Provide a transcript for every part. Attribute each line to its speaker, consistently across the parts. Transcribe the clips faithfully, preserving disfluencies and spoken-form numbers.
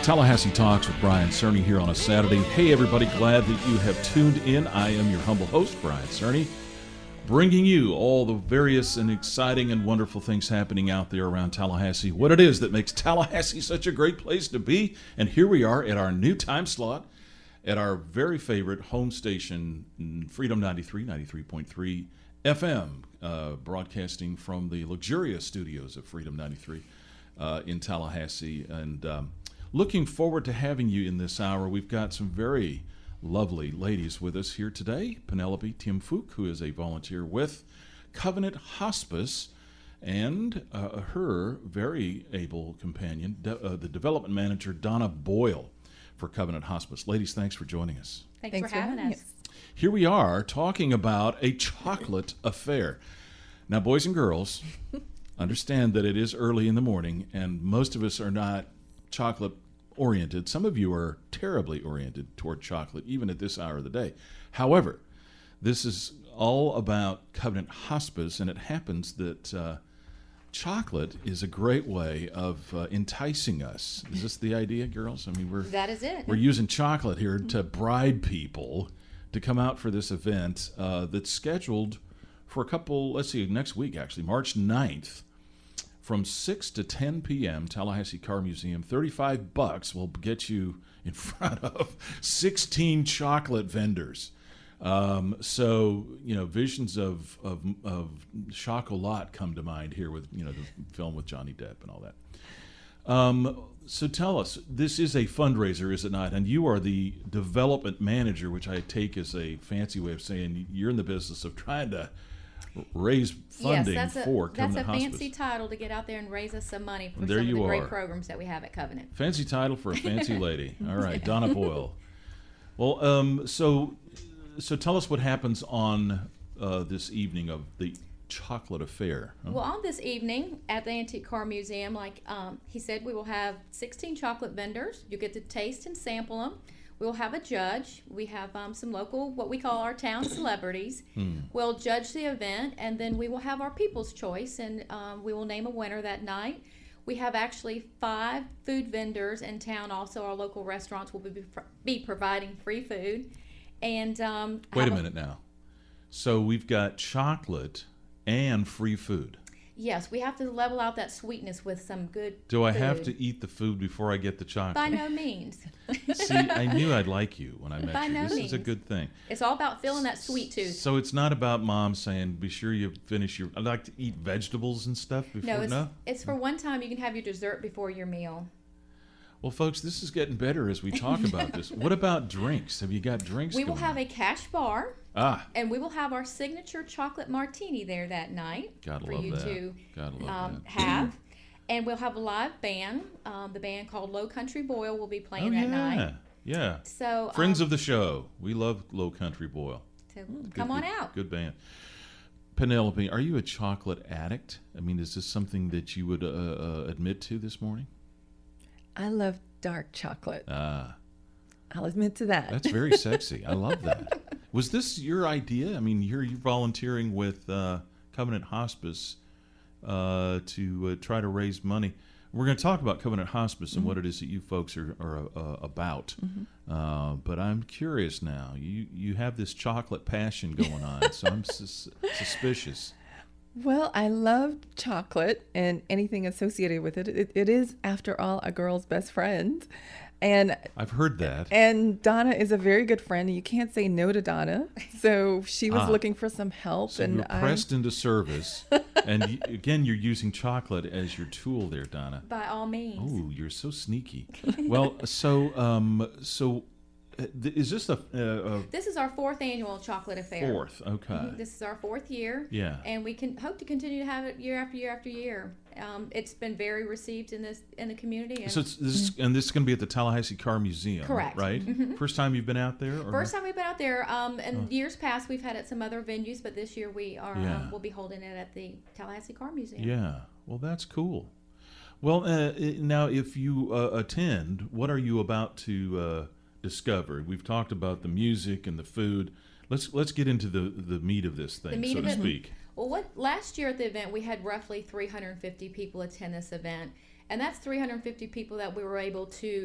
Speaker 1: Tallahassee Talks with Brian Cerny here on a Saturday. Hey everybody, glad that you have tuned in. I am your humble host, Brian Cerny, bringing you all the various and exciting and wonderful things happening out there around Tallahassee, what it is that makes Tallahassee such a great place to be. And here we are at our new time slot at our very favorite home station, Freedom ninety-three, ninety-three point three F M, uh, broadcasting from the luxurious studios of Freedom ninety-three uh, in Tallahassee. And um, looking forward to having you in this hour. We've got some very lovely ladies with us here today. Penelope Tiamfouk, who is a volunteer with Covenant Hospice, and uh, her very able companion, de- uh, the development manager, Donna Boyle, for Covenant Hospice. Ladies, thanks for joining us.
Speaker 2: Thanks, thanks for, for having us. us.
Speaker 1: Here we are talking about a chocolate affair. Now, boys and girls, understand that it is early in the morning, and most of us are not chocolate oriented. Some of you are terribly oriented toward chocolate, even at this hour of the day. However, this is all about Covenant Hospice, and it happens that uh, chocolate is a great way of uh, enticing us. Is this the idea, girls? I mean, we're
Speaker 2: that is it.
Speaker 1: We're using chocolate here to bribe people to come out for this event uh, that's scheduled for a couple. Let's see, next week actually, March ninth. From six to ten p.m., Tallahassee Car Museum. thirty-five bucks will get you in front of sixteen chocolate vendors. Um, so, you know, visions of, of, of Chocolat come to mind here with, you know, the film with Johnny Depp and all that. Um, so tell us, this is a fundraiser, is it not? And you are the development manager, which I take as a fancy way of saying you're in the business of trying to raise funding
Speaker 2: yes, that's
Speaker 1: for
Speaker 2: a,
Speaker 1: Covenant
Speaker 2: That's a
Speaker 1: Hospice.
Speaker 2: fancy title to get out there and raise us some money for
Speaker 1: there
Speaker 2: some of the
Speaker 1: are.
Speaker 2: great programs that we have at Covenant.
Speaker 1: Fancy title for a fancy lady. All right, Donna Boyle. Well, um, so so tell us what happens on uh, this evening of the chocolate affair. Huh?
Speaker 2: Well, on this evening at the Antique Car Museum, like um, he said, we will have sixteen chocolate vendors. You get to taste and sample them. We'll have a judge. We have um, some local, what we call our town celebrities. Hmm. We'll judge the event, and then we will have our People's Choice, and um, we will name a winner that night. We have actually five food vendors in town. Also, our local restaurants will be, be providing free food. And um,
Speaker 1: wait a minute now. So we've got chocolate and free food.
Speaker 2: Yes, we have to level out that sweetness with some good
Speaker 1: Do I
Speaker 2: food.
Speaker 1: have to eat the food before I get the chocolate?
Speaker 2: By no means.
Speaker 1: See, I knew I'd like you when I met
Speaker 2: By
Speaker 1: you.
Speaker 2: no
Speaker 1: this
Speaker 2: means.
Speaker 1: is a good thing.
Speaker 2: It's all about filling that sweet tooth.
Speaker 1: So it's not about mom saying, be sure you finish your... I like to eat vegetables and stuff before...
Speaker 2: No, it's,
Speaker 1: no?
Speaker 2: it's for one time you can have your dessert before your meal.
Speaker 1: Well, folks, this is getting better as we talk about this. What about drinks? Have you got drinks
Speaker 2: We will
Speaker 1: going
Speaker 2: have
Speaker 1: on?
Speaker 2: a cash bar.
Speaker 1: Ah.
Speaker 2: And we will have our signature chocolate martini there that night
Speaker 1: Gotta
Speaker 2: for
Speaker 1: love
Speaker 2: you
Speaker 1: that.
Speaker 2: to
Speaker 1: Gotta love
Speaker 2: um,
Speaker 1: that.
Speaker 2: have. And we'll have a live band. Um, the band called Low Country Boyle will be playing
Speaker 1: oh,
Speaker 2: that
Speaker 1: yeah.
Speaker 2: night.
Speaker 1: Yeah.
Speaker 2: So
Speaker 1: Friends
Speaker 2: um,
Speaker 1: of the show. We love Low Country Boyle.
Speaker 2: So
Speaker 1: Good,
Speaker 2: come on
Speaker 1: good,
Speaker 2: out.
Speaker 1: Good band. Penelope, are you a chocolate addict? I mean, is this something that you would uh, uh, admit to this morning?
Speaker 3: I love dark chocolate.
Speaker 1: Ah.
Speaker 3: I'll admit to that.
Speaker 1: That's very sexy. I love that. Was this your idea? I mean, you're, you're volunteering with uh, Covenant Hospice uh, to uh, try to raise money. We're going to talk about Covenant Hospice and mm-hmm. what it is that you folks are, are uh, about. Mm-hmm. Uh, but I'm curious now. You you have this chocolate passion going on, so I'm sus- suspicious.
Speaker 3: Well, I love chocolate and anything associated with it. it. It is, after all, a girl's best friend. And
Speaker 1: I've heard that.
Speaker 3: And Donna is a very good friend. You can't say no to Donna. So she was ah, looking for some help.
Speaker 1: So
Speaker 3: and
Speaker 1: you're pressed into service. And y- again, you're using chocolate as your tool there, Donna.
Speaker 2: By all means.
Speaker 1: Oh, you're so sneaky. Well, so um, so uh, th- is this a, uh, a...
Speaker 2: This is our fourth annual chocolate affair.
Speaker 1: Fourth, okay.
Speaker 2: Mm-hmm. This is our fourth year.
Speaker 1: Yeah.
Speaker 2: And we can hope to continue to have it year after year after year. Um, it's been very received in this in the community. And
Speaker 1: so it's, this is, and this is going to be at the Tallahassee Car Museum,
Speaker 2: correct?
Speaker 1: Right.
Speaker 2: Mm-hmm.
Speaker 1: First time you've been out there? Or?
Speaker 2: First time we've been out there. Um, in oh. years past, we've had it at some other venues, but this year we are.
Speaker 1: Yeah.
Speaker 2: Um, we'll be holding it at the Tallahassee Car Museum.
Speaker 1: Yeah. Well, that's cool. Well, uh, now if you uh, attend, what are you about to uh, discover? We've talked about the music and the food. Let's let's get into the the meat of this thing, so to
Speaker 2: it,
Speaker 1: speak.
Speaker 2: Well, what last year at the event we had roughly three hundred fifty people attend this event, and that's three hundred fifty people that we were able to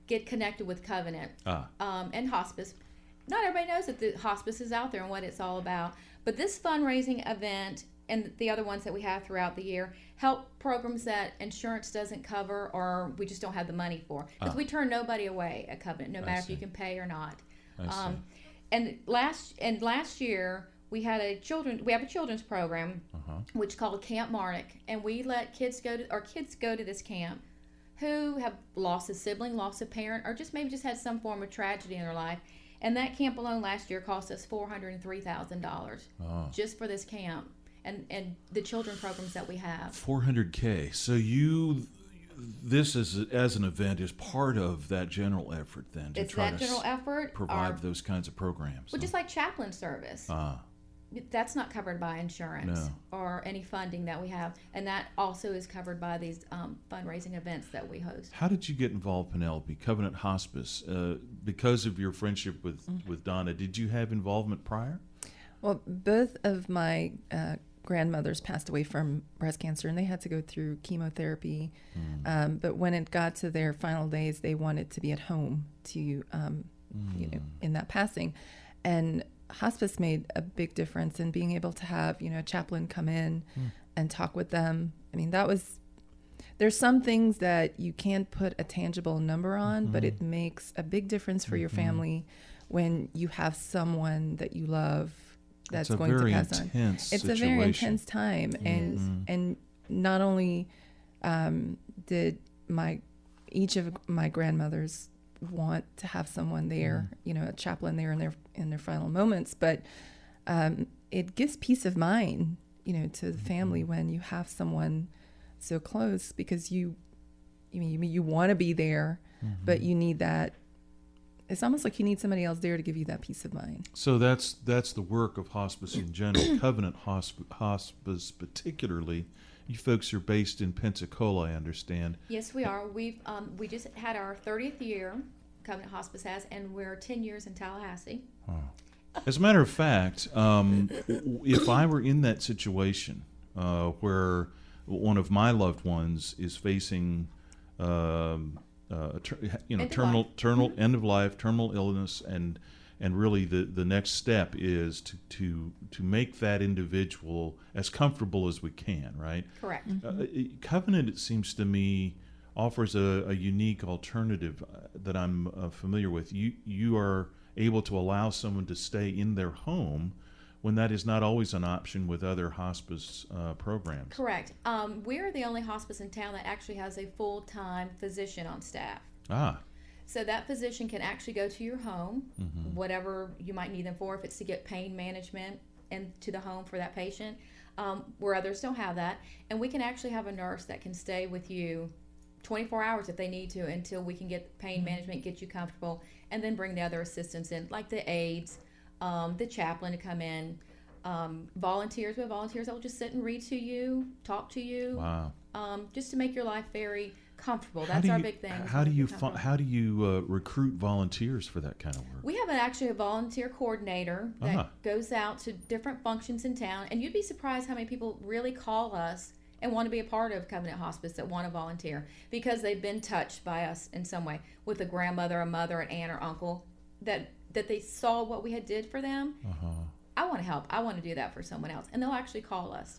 Speaker 2: get connected with Covenant
Speaker 1: Ah.
Speaker 2: um, and hospice. Not everybody knows that the hospice is out there and what it's all about. But this fundraising event and the other ones that we have throughout the year help programs that insurance doesn't cover or we just don't have the money for. Because
Speaker 1: Ah.
Speaker 2: we turn nobody away at Covenant, no
Speaker 1: I
Speaker 2: matter if
Speaker 1: see.
Speaker 2: you can pay or not.
Speaker 1: I see.
Speaker 2: Um, and last and last year we had a children we have a children's program
Speaker 1: Uh-huh.
Speaker 2: which called Camp Marnick, and we let kids go to or kids go to this camp who have lost a sibling, lost a parent, or just maybe just had some form of tragedy in their life. And that camp alone last year cost us four hundred and three thousand dollars
Speaker 1: Oh.
Speaker 2: just for this camp and and the children programs that we have.
Speaker 1: four hundred K. So you, this is as an event is part of that general effort then to
Speaker 2: It's
Speaker 1: try
Speaker 2: that
Speaker 1: to
Speaker 2: general
Speaker 1: s-
Speaker 2: effort.
Speaker 1: provide
Speaker 2: our-
Speaker 1: those kinds of programs.
Speaker 2: well,
Speaker 1: huh?
Speaker 2: just like chaplain service.
Speaker 1: Ah.
Speaker 2: That's not covered by insurance
Speaker 1: No.
Speaker 2: or any funding that we have, and that also is covered by these um, fundraising events that we host.
Speaker 1: How did you get involved, Penelope? Covenant Hospice, uh, because of your friendship with,
Speaker 2: Mm-hmm.
Speaker 1: with Donna. Did you have involvement prior?
Speaker 3: Well, both of my uh, grandmothers passed away from breast cancer, and they had to go through chemotherapy. Um, but when it got to their final days, they wanted to be at home to, um, you know, in that passing. And hospice made a big difference in being able to have, you know, a chaplain come in and talk with them. I mean, that was, there's some things that you can't put a tangible number on, but it makes a big difference for your family when you have someone that you love that's
Speaker 1: It's a
Speaker 3: going to
Speaker 1: very
Speaker 3: pass on.
Speaker 1: intense
Speaker 3: It's a very
Speaker 1: situation.
Speaker 3: intense time, and and not only um, did my each of my grandmothers want to have someone there, you know, a chaplain there in their in their final moments, but um, it gives peace of mind, you know, to the family when you have someone so close, because you, you mean you, you want to be there, but you need that. It's almost like you need somebody else there to give you that peace of mind.
Speaker 1: So that's that's the work of hospice in general. Covenant hosp- Hospice particularly. You folks are based in Pensacola, I understand.
Speaker 2: Yes, we are. We've um, we just had our thirtieth year, Covenant Hospice has, and we're ten years in Tallahassee.
Speaker 1: As a matter of fact, um, if I were in that situation uh, where one of my loved ones is facing, um, uh, ter- you know,
Speaker 2: End of
Speaker 1: terminal,
Speaker 2: life.
Speaker 1: terminal end of life, terminal illness, and and really the, the next step is to, to to make that individual as comfortable as we can, right?
Speaker 2: Correct.
Speaker 1: Uh, Covenant, it seems to me, offers a, a unique alternative uh, that I'm uh, familiar with. You you are able to allow someone to stay in their home when that is not always an option with other hospice uh, programs.
Speaker 2: Correct. Um, we're the only hospice in town that actually has a full-time physician on staff.
Speaker 1: Ah,
Speaker 2: So that physician can actually go to your home,
Speaker 1: Mm-hmm.
Speaker 2: whatever you might need them for, if it's to get pain management into the home for that patient, um, where others don't have that. And we can actually have a nurse that can stay with you twenty-four hours if they need to until we can get pain management, get you comfortable, and then bring the other assistants in, like the aides, um, the chaplain to come in, um, volunteers. We have volunteers that will just sit and read to you, talk to you,
Speaker 1: wow.
Speaker 2: um, just to make your life very comfortable.
Speaker 1: How
Speaker 2: That's
Speaker 1: do
Speaker 2: our
Speaker 1: you-
Speaker 2: big thing. is
Speaker 1: How do
Speaker 2: make
Speaker 1: you
Speaker 2: comfortable.
Speaker 1: fi- how do you uh, recruit volunteers for that kind of work?
Speaker 2: We have an, actually a volunteer coordinator that
Speaker 1: Uh-huh.
Speaker 2: goes out to different functions in town, and you'd be surprised how many people really call us and want to be a part of Covenant Hospice that want to volunteer because they've been touched by us in some way with a grandmother, a mother, an aunt, or uncle that that they saw what we had did for them.
Speaker 1: Uh-huh.
Speaker 2: I want to help. I want to do that for someone else, and they'll actually call us.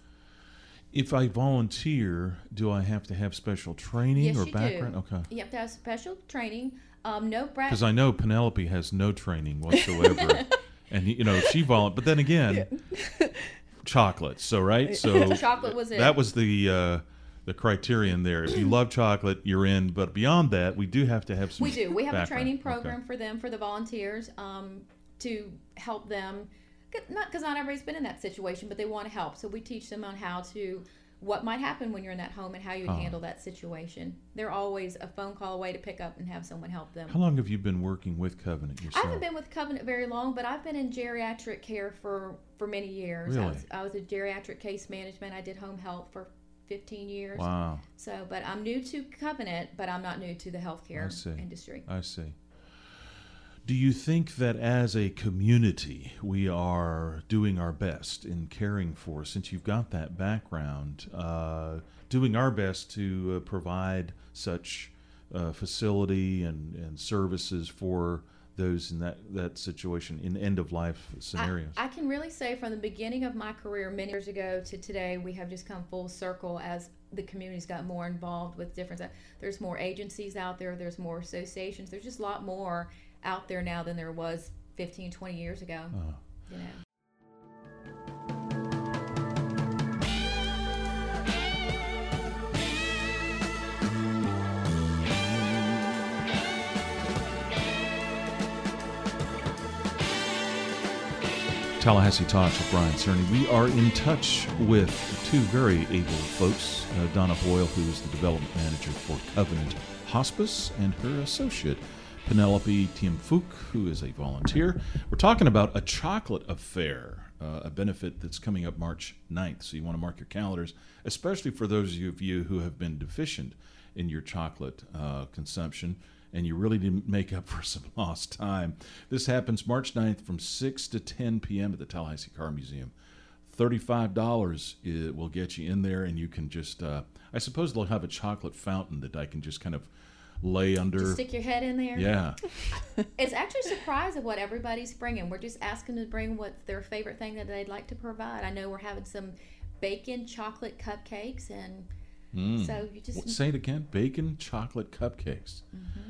Speaker 1: If I volunteer, do I have to have special training
Speaker 2: Yes,
Speaker 1: or
Speaker 2: you
Speaker 1: background?
Speaker 2: do.
Speaker 1: Okay.
Speaker 2: You have to have special training. Um, no brat.
Speaker 1: Because I know Penelope has no training whatsoever, and you know she volunteered. But then again, chocolate. So right, so
Speaker 2: Chocolate was it.
Speaker 1: That was the uh, the criterion there. If you love chocolate, you're in. But beyond that, we do have to have some.
Speaker 2: We do. We have a
Speaker 1: background.
Speaker 2: training
Speaker 1: Okay.
Speaker 2: program for them, for the volunteers, um, to help them. 'Cause Not because not everybody's been in that situation, but they want to help. So we teach them on how to, what might happen when you're in that home and how you would
Speaker 1: Oh.
Speaker 2: handle that situation. They're always a phone call away to pick up and have someone help them.
Speaker 1: How long have you been working with Covenant
Speaker 2: I
Speaker 1: yourself?
Speaker 2: haven't been with Covenant very long, but I've been in geriatric care for, for many years. I
Speaker 1: Really?
Speaker 2: was, I was a geriatric case management. I did home health for fifteen years.
Speaker 1: Wow,
Speaker 2: So, but I'm new to Covenant, but I'm not new to the
Speaker 1: I
Speaker 2: healthcare
Speaker 1: see.
Speaker 2: industry.
Speaker 1: I see. Do you think that as a community we are doing our best in caring for, since you've got that background, uh, doing our best to uh, provide such uh, facility and, and services for those in that, that situation in end of life scenarios?
Speaker 2: I, I can really say from the beginning of my career many years ago to today, we have just come full circle as the community's got more involved with different. There's more agencies out there. There's more associations. There's just a lot more out there now than there was fifteen, twenty years ago. Uh. You know.
Speaker 1: Tallahassee Talks with Brian Cerny. We are in touch with two very able folks, uh, Donna Boyle, who is the development manager for Covenant Hospice, and her associate, Penelope Tiamfuk, who is a volunteer. We're talking about a chocolate affair, uh, a benefit that's coming up March ninth, so you want to mark your calendars, especially for those of you who have been deficient in your chocolate uh, consumption, and you really didn't make up for some lost time. This happens March ninth from six to ten p.m. at the Tallahassee Car Museum. thirty-five dollars it will get you in there, and you can just, uh, I suppose they'll have a chocolate fountain that I can just kind of lay under.
Speaker 2: Just stick your head in there?
Speaker 1: Yeah.
Speaker 2: It's actually a surprise of what everybody's bringing. We're just asking them to bring what their favorite thing that they'd like to provide. I know we're having some bacon chocolate cupcakes, and
Speaker 1: Mm.
Speaker 2: so you just...
Speaker 1: Say it again. Bacon chocolate cupcakes. Mm-hmm.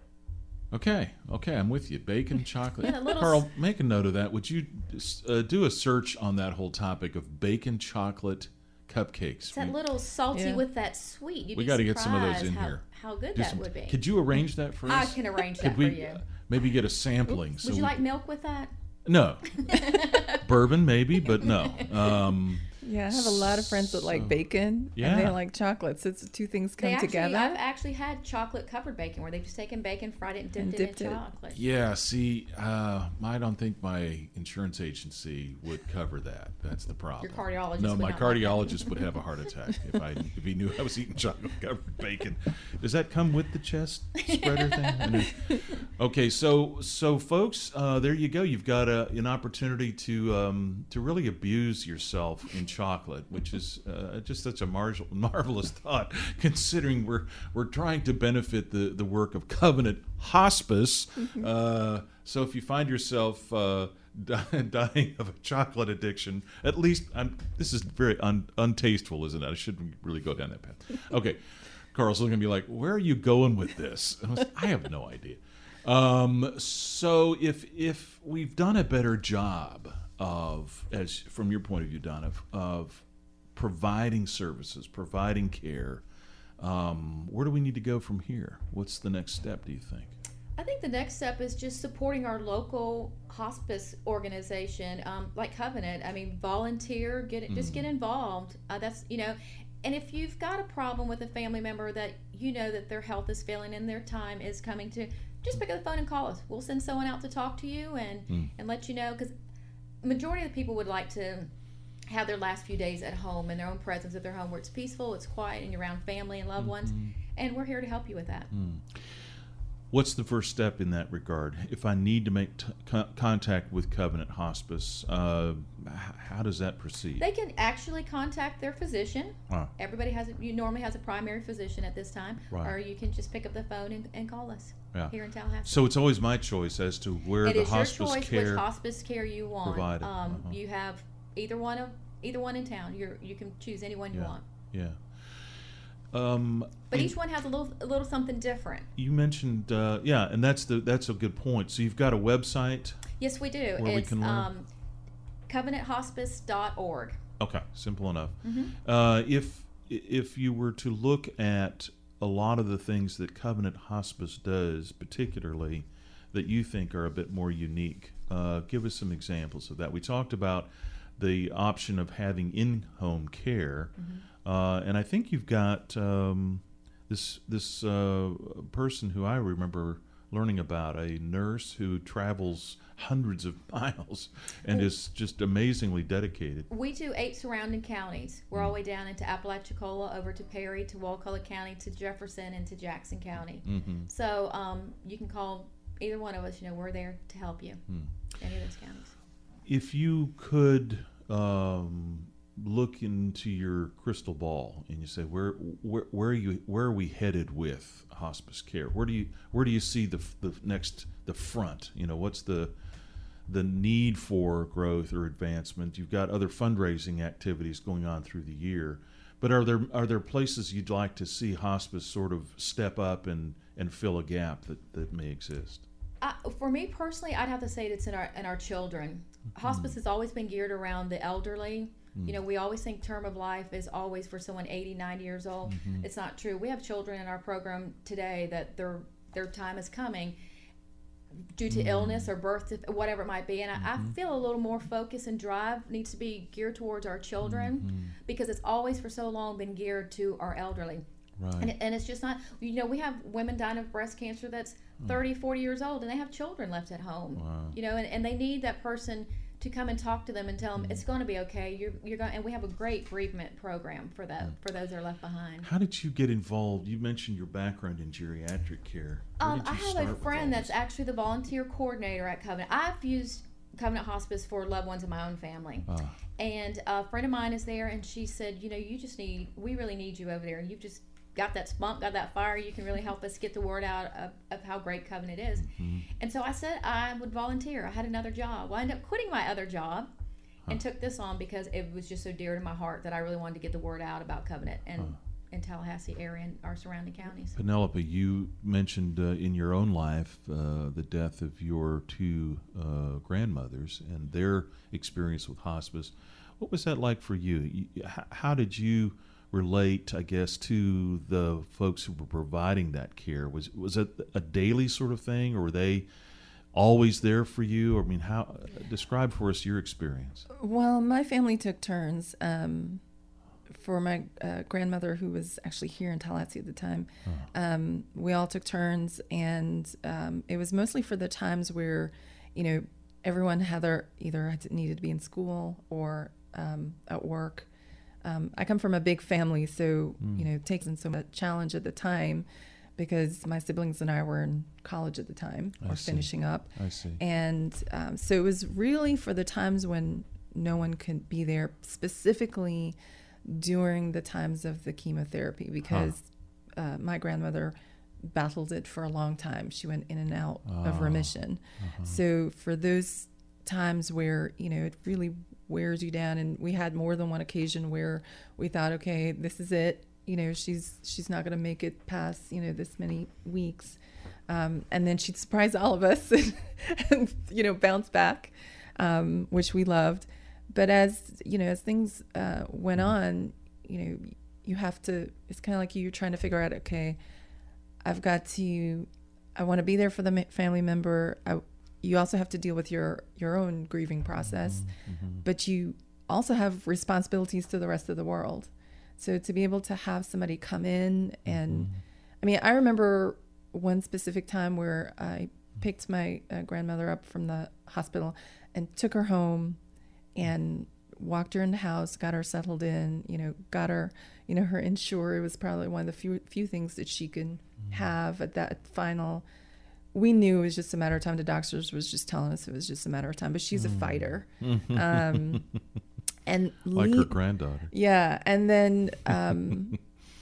Speaker 1: Okay. Okay, I'm with you. Bacon chocolate.
Speaker 2: Yeah, little
Speaker 1: Carl,
Speaker 2: s-
Speaker 1: make a note of that. Would you uh, do a search on that whole topic of bacon chocolate cupcakes?
Speaker 2: It's that
Speaker 1: we,
Speaker 2: little salty
Speaker 3: Yeah.
Speaker 2: with that sweet. You'd
Speaker 1: we
Speaker 2: be
Speaker 1: got to get some of those
Speaker 2: surprised
Speaker 1: in
Speaker 2: how,
Speaker 1: here.
Speaker 2: How good
Speaker 1: Do
Speaker 2: that
Speaker 1: some-
Speaker 2: would be.
Speaker 1: Could you arrange that for
Speaker 2: I
Speaker 1: us?
Speaker 2: can arrange
Speaker 1: Could
Speaker 2: that
Speaker 1: we
Speaker 2: for you.
Speaker 1: uh, maybe get a sampling?
Speaker 2: Would
Speaker 1: so
Speaker 2: you
Speaker 1: we-
Speaker 2: like milk with that?
Speaker 1: No. Bourbon maybe, but no. Um,
Speaker 3: Yeah, I have a lot of friends that
Speaker 1: So-
Speaker 3: like bacon
Speaker 1: Yeah.
Speaker 3: and they like chocolates. It's two things come
Speaker 2: They actually,
Speaker 3: together.
Speaker 2: I've actually had chocolate covered bacon where they've just taken bacon, fried it, and dipped
Speaker 3: And
Speaker 2: it
Speaker 3: dipped
Speaker 2: in
Speaker 3: it.
Speaker 2: chocolate.
Speaker 1: Yeah, see, uh, I don't think my insurance agency would cover that. That's the problem.
Speaker 2: Your cardiologist
Speaker 1: No,
Speaker 2: would
Speaker 1: my
Speaker 2: not like that.
Speaker 1: cardiologist would have a heart attack if I if he knew I was eating chocolate covered bacon. Does that come with the chest spreader thing? I know. Okay, so so folks, uh, there you go. You've got a, an opportunity to um, to really abuse yourself in chocolate, which is uh, just such a mar- marvelous thought, considering we're we're trying to benefit the, the work of Covenant Hospice. Uh, so if you find yourself uh, di- dying of a chocolate addiction, at least I'm, this is very un- untasteful, isn't it? I shouldn't really go down that path. Okay, Carl's looking at me like, where are you going with this? I, was, I have no idea. Um, so if if we've done a better job of, as from your point of view, Don, of, of providing services, providing care, um, where do we need to go from here? What's the next step, do you think?
Speaker 2: I think the next step is just supporting our local hospice organization, um, like Covenant. I mean, volunteer, get it, just get involved. Uh, that's you know, and if you've got a problem with a family member that you know that their health is failing and their time is coming to, just pick up the phone and call us. We'll send someone out to talk to you and
Speaker 1: Mm.
Speaker 2: and let you know, because majority of the people would like to have their last few days at home in their own presence at their home, where it's peaceful, it's quiet, and you're around family and loved ones, and we're here to help you with that.
Speaker 1: What's the first step in that regard? If I need to make t- co- contact with Covenant Hospice, uh, h- how does that proceed?
Speaker 2: They can actually contact their physician.
Speaker 1: Ah.
Speaker 2: Everybody has a, you normally has a primary physician at this time,
Speaker 1: Right.
Speaker 2: or you can just pick up the phone and, and call us
Speaker 1: Yeah.
Speaker 2: here in Tallahassee.
Speaker 1: So it's always my choice as to where
Speaker 2: It
Speaker 1: the
Speaker 2: is your
Speaker 1: hospice
Speaker 2: choice
Speaker 1: care.
Speaker 2: which hospice care you want.
Speaker 1: provided.
Speaker 2: Um,
Speaker 1: Uh-huh.
Speaker 2: You have either one of either one in town. You're you can choose any one you
Speaker 1: Yeah.
Speaker 2: want.
Speaker 1: Yeah. Um,
Speaker 2: But
Speaker 1: and
Speaker 2: each one has a little a little something different.
Speaker 1: you mentioned, uh, yeah, and that's the that's a good point. So you've got a website.
Speaker 2: Yes, we do.
Speaker 1: Where we
Speaker 2: it's
Speaker 1: can learn?
Speaker 2: um, covenant hospice dot org.
Speaker 1: Okay, simple enough.
Speaker 2: Mm-hmm.
Speaker 1: Uh, if if you were to look at a lot of the things that Covenant Hospice does, particularly that you think are a bit more unique, uh, give us some examples of that. We talked about the option of having in-home care,
Speaker 2: Mm-hmm.
Speaker 1: uh, and I think you've got um, this this uh, person who I remember learning about, a nurse who travels hundreds of miles and is just amazingly dedicated.
Speaker 2: We do eight surrounding counties. We're all the way down into Apalachicola, over to Perry, to Wakulla County, to Jefferson, and to Jackson County.
Speaker 1: Mm-hmm.
Speaker 2: So um, you can call either one of us. You know, we're there to help you.
Speaker 1: Hmm.
Speaker 2: Any of those counties.
Speaker 1: If you could um, look into your crystal ball and you say, where where where are you where are we headed with hospice care? Where do you where do you see the the next the front? You know, what's the the need for growth or advancement? You've got other fundraising activities going on through the year, but are there are there places you'd like to see hospice sort of step up and, and fill a gap that, that may exist?
Speaker 2: Uh, for me personally, I'd have to say it's in our in our children. Hospice has always been geared around the elderly. You know, we always think term of life is always for someone eighty, ninety years old. Mm-hmm. It's not true. We have children in our program today that their their time is coming due to mm-hmm. illness or birth, whatever it might be. And mm-hmm. I, I feel a little more focus and drive needs to be geared towards our children mm-hmm. because it's always for so long been geared to our elderly.
Speaker 1: Right.
Speaker 2: And, and it's just not, you know, we have women dying of breast cancer that's thirty, forty years old and they have children left at home.
Speaker 1: Wow.
Speaker 2: You know, and, and they need that person to come and talk to them and tell them mm. it's going to be okay. You're you're going, and we have a great bereavement program for that mm. for those that are left behind.
Speaker 1: How did you get involved? You mentioned your background in geriatric care. Where
Speaker 2: Um,
Speaker 1: did you
Speaker 2: I have
Speaker 1: start
Speaker 2: a
Speaker 1: with
Speaker 2: friend
Speaker 1: all
Speaker 2: that's
Speaker 1: this?
Speaker 2: actually the volunteer coordinator at Covenant. I've used Covenant Hospice for loved ones in my own family,
Speaker 1: Ah.
Speaker 2: and a friend of mine is there, and she said, you know, you just need, we really need you over there, and you've just got that spunk, got that fire. You can really help us get the word out of, of how great Covenant is.
Speaker 1: Mm-hmm.
Speaker 2: And so I said I would volunteer. I had another job. Well, I ended up quitting my other job and took this on because it was just so dear to my heart that I really wanted to get the word out about Covenant and
Speaker 1: Huh.
Speaker 2: in Tallahassee area and our surrounding counties.
Speaker 1: Penelope, you mentioned uh, in your own life uh, the death of your two uh, grandmothers and their experience with hospice. What was that like for you? you h- how did you relate, I guess, to the folks who were providing that care? Was was it a daily sort of thing, or were they always there for you? I mean, how describe for us your experience.
Speaker 3: Well, my family took turns. Um, for my uh, grandmother, who was actually here in Tallahassee at the time,
Speaker 1: Huh.
Speaker 3: um, we all took turns, and um, it was mostly for the times where, you know, everyone had their, either had to, needed to be in school or um, at work. Um, I come from a big family, so,
Speaker 1: Mm.
Speaker 3: you know, it takes in so much challenge at the time because my siblings and I were in college at the time,
Speaker 1: I
Speaker 3: or
Speaker 1: see.
Speaker 3: finishing up.
Speaker 1: I see.
Speaker 3: And um, so it was really for the times when no one could be there, specifically during the times of the chemotherapy, because huh. uh, my grandmother battled it for a long time. She went in and out
Speaker 1: Oh.
Speaker 3: of remission.
Speaker 1: Uh-huh.
Speaker 3: So for those times where, you know, it really wears you down, and we had more than one occasion where we thought, okay, this is it. You know, she's she's not going to make it past, you know, this many weeks. Um, and then she'd surprise all of us and, and you know, bounce back, um, which we loved. But as, you know, as things uh, went on, you know, you have to, it's kind of like you're trying to figure out, okay, I've got to, I want to be there for the family member. I, you also have to deal with your, your own grieving process,
Speaker 1: Mm-hmm.
Speaker 3: but you also have responsibilities to the rest of the world. So to be able to have somebody come in and,
Speaker 1: Mm-hmm.
Speaker 3: I mean, I remember one specific time where I picked my uh, grandmother up from the hospital and took her home and walked her in the house, got her settled in, you know, got her, you know, her insure. It was probably one of the few few things that she could
Speaker 1: Mm-hmm.
Speaker 3: have at that final. We knew it was just a matter of time. The doctors was just telling us it was just a matter of time. But she's a fighter, um, and
Speaker 1: Like
Speaker 3: le-
Speaker 1: her granddaughter.
Speaker 3: yeah. And then, um,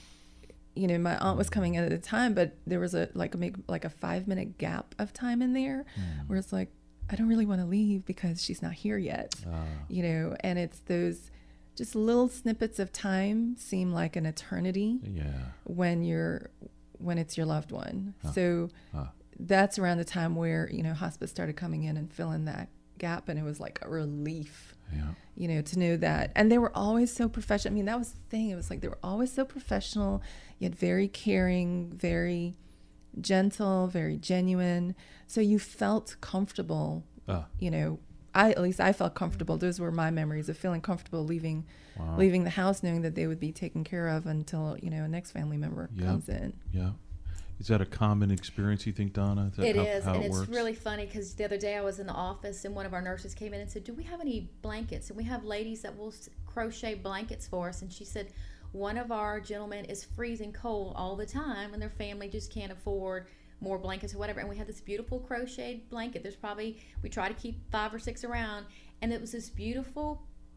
Speaker 3: you know, my aunt was coming in at the time, but there was a like a make like a five minute gap of time in there
Speaker 1: Mm.
Speaker 3: where it's like, I don't really want to leave because she's not here yet,
Speaker 1: Ah.
Speaker 3: you know. And it's those just little snippets of time seem like an eternity
Speaker 1: Yeah.
Speaker 3: when you're when it's your loved one.
Speaker 1: Huh.
Speaker 3: So
Speaker 1: Huh.
Speaker 3: that's around the time where, you know, hospice started coming in and filling that gap, and it was like a relief,
Speaker 1: Yeah.
Speaker 3: you know, to know that. And they were always so professional. I mean, that was the thing. It was like they were always so professional, yet very caring, very gentle, very genuine. So you felt comfortable,
Speaker 1: Ah.
Speaker 3: you know. I at least I felt comfortable. Those were my memories of feeling comfortable leaving
Speaker 1: Wow.
Speaker 3: leaving the house, knowing that they would be taken care of until, you know, a next family member
Speaker 1: Yep.
Speaker 3: comes in.
Speaker 1: Yeah. Is that a common experience, you think, Donna? Is that
Speaker 2: It
Speaker 1: how,
Speaker 2: is,
Speaker 1: how
Speaker 2: and
Speaker 1: it
Speaker 2: it's
Speaker 1: works?
Speaker 2: really funny because the other day I was in the office and one of our nurses came in and said, do we have any blankets? And we have ladies that will s- crochet blankets for us. And she said, one of our gentlemen is freezing cold all the time and their family just can't afford more blankets or whatever. And we had this beautiful crocheted blanket. There's probably, we try to keep five or six around. And it was this beautiful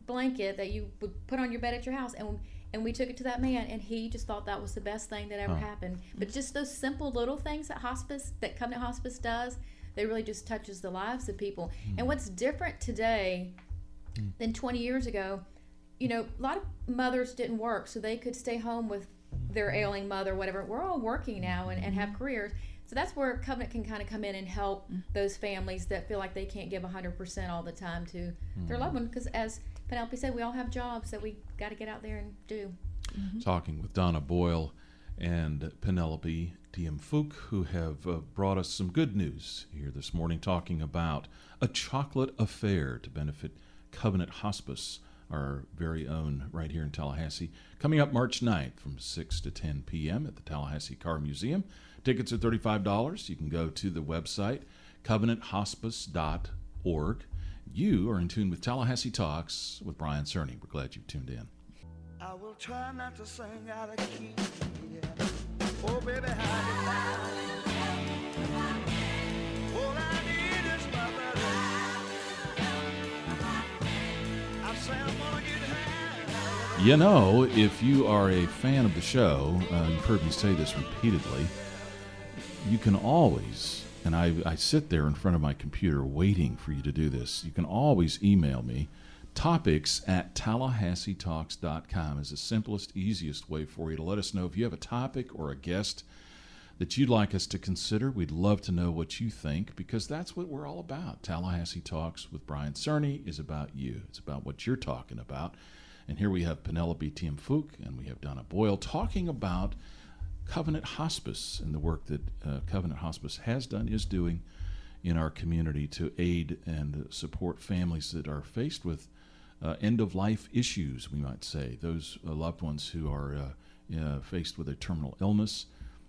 Speaker 2: blanket that you would put on your bed at your house, and and we took it to that man, and he just thought that was the best thing that ever
Speaker 1: Huh.
Speaker 2: happened. But just those simple little things that hospice, that Covenant Hospice does, they really just touches the lives of people.
Speaker 1: Mm.
Speaker 2: And what's different today
Speaker 1: Mm.
Speaker 2: than twenty years ago, you know, a lot of mothers didn't work, so they could stay home with their ailing mother, whatever. We're all working now and, and have careers. So that's where Covenant can kind of come in and help those families that feel like they can't give one hundred percent all the time to their loved one. Because as Penelope said, we all have jobs that we got to get out there and do.
Speaker 1: Talking with Donna Boyle and Penelope Tiamfouk, who have uh, brought us some good news here this morning, talking about a chocolate affair to benefit Covenant Hospice, our very own right here in Tallahassee, coming up March ninth from six to ten p.m. at the Tallahassee Car Museum. Tickets are thirty-five dollars. You can go to the website, covenant hospice dot org. You are in tune with Tallahassee Talks with Brian Cerny. We're glad you've tuned in.
Speaker 4: I will try not to sing out of key. Yeah. Oh, baby, how you all I need is my baby. I say I'm gonna get high.
Speaker 1: You know, if you are a fan of the show, uh, you've heard me say this repeatedly, you can always, and I, I sit there in front of my computer waiting for you to do this, you can always email me. Topics at tallahassee talks dot com is the simplest, easiest way for you to let us know if you have a topic or a guest that you'd like us to consider. We'd love to know what you think, because that's what we're all about. Tallahassee Talks with Brian Cerny is about you. It's about what you're talking about. And here we have Penelope Tiamfouk and we have Donna Boyle talking about Covenant Hospice and the work that uh, Covenant Hospice has done, is doing in our community to aid and support families that are faced with uh, end-of-life issues, we might say. Those uh, loved ones who are uh, uh, faced with a terminal illness.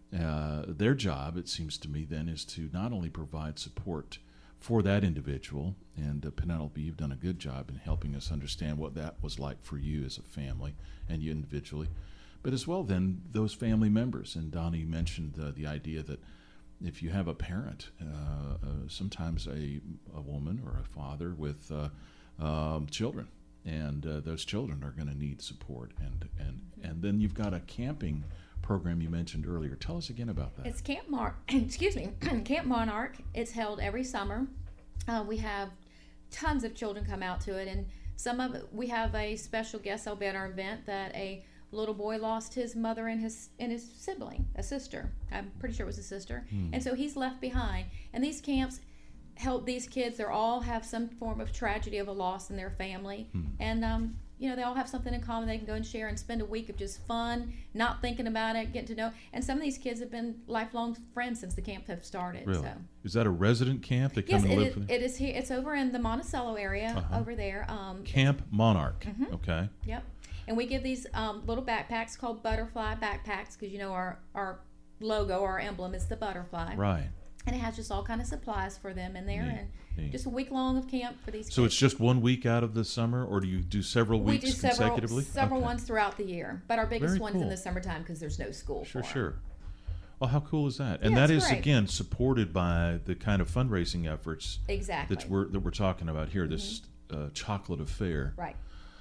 Speaker 1: Uh, their job, it seems to me then, is to not only provide support for that individual, and uh, Penelope, you've done a good job in helping us understand what that was like for you as a family and you individually, but as well then those family members. And Donnie mentioned uh, the idea that if you have a parent, uh, uh, sometimes a, a woman or a father with uh, um, children, and uh, those children are going to need support. And, and, and then you've got a camping program you mentioned earlier. Tell us again about that.
Speaker 2: It's Camp Mar- excuse me, Camp Monarch. It's held every summer. Uh, we have tons of children come out to it, and some of it, we have a special guest that'll be at our event that a little boy lost his mother and his and his sibling, a sister. I'm pretty sure it was a sister.
Speaker 1: Hmm.
Speaker 2: And so he's left behind. And these camps help these kids. They all have some form of tragedy of a loss in their family.
Speaker 1: Hmm.
Speaker 2: And, um, you know, they all have something in common. They can go and share and spend a week of just fun, not thinking about it, getting to know. And some of these kids have been lifelong friends since the camp have started.
Speaker 1: Really?
Speaker 2: So.
Speaker 1: Is that a resident camp? They come
Speaker 2: Yes,
Speaker 1: and
Speaker 2: it
Speaker 1: live
Speaker 2: is,
Speaker 1: for them?
Speaker 2: it is here. It's over in the Monticello area
Speaker 1: Uh-huh.
Speaker 2: over there. Um,
Speaker 1: Camp Monarch.
Speaker 2: Mhm.
Speaker 1: Okay.
Speaker 2: Yep. And we give these um, little backpacks called butterfly backpacks, because you know our our logo, our emblem is the butterfly,
Speaker 1: Right.
Speaker 2: and it has just all kind of supplies for them in there,
Speaker 1: Neat,
Speaker 2: and
Speaker 1: neat.
Speaker 2: just a week long of camp for these
Speaker 1: So
Speaker 2: kids.
Speaker 1: it's just one week out of the summer, or do you do several
Speaker 2: we
Speaker 1: weeks
Speaker 2: do several
Speaker 1: consecutively?
Speaker 2: several
Speaker 1: Okay.
Speaker 2: ones throughout the year, but our biggest
Speaker 1: Very
Speaker 2: one's in
Speaker 1: cool.
Speaker 2: the summertime because there's no school.
Speaker 1: Sure,
Speaker 2: for 'em.
Speaker 1: sure. Well, how cool is that? And
Speaker 2: Yeah,
Speaker 1: that
Speaker 2: it's
Speaker 1: is
Speaker 2: great.
Speaker 1: again supported by the kind of fundraising efforts
Speaker 2: Exactly.
Speaker 1: that we're that we're talking about here. This uh, chocolate affair.
Speaker 2: Right.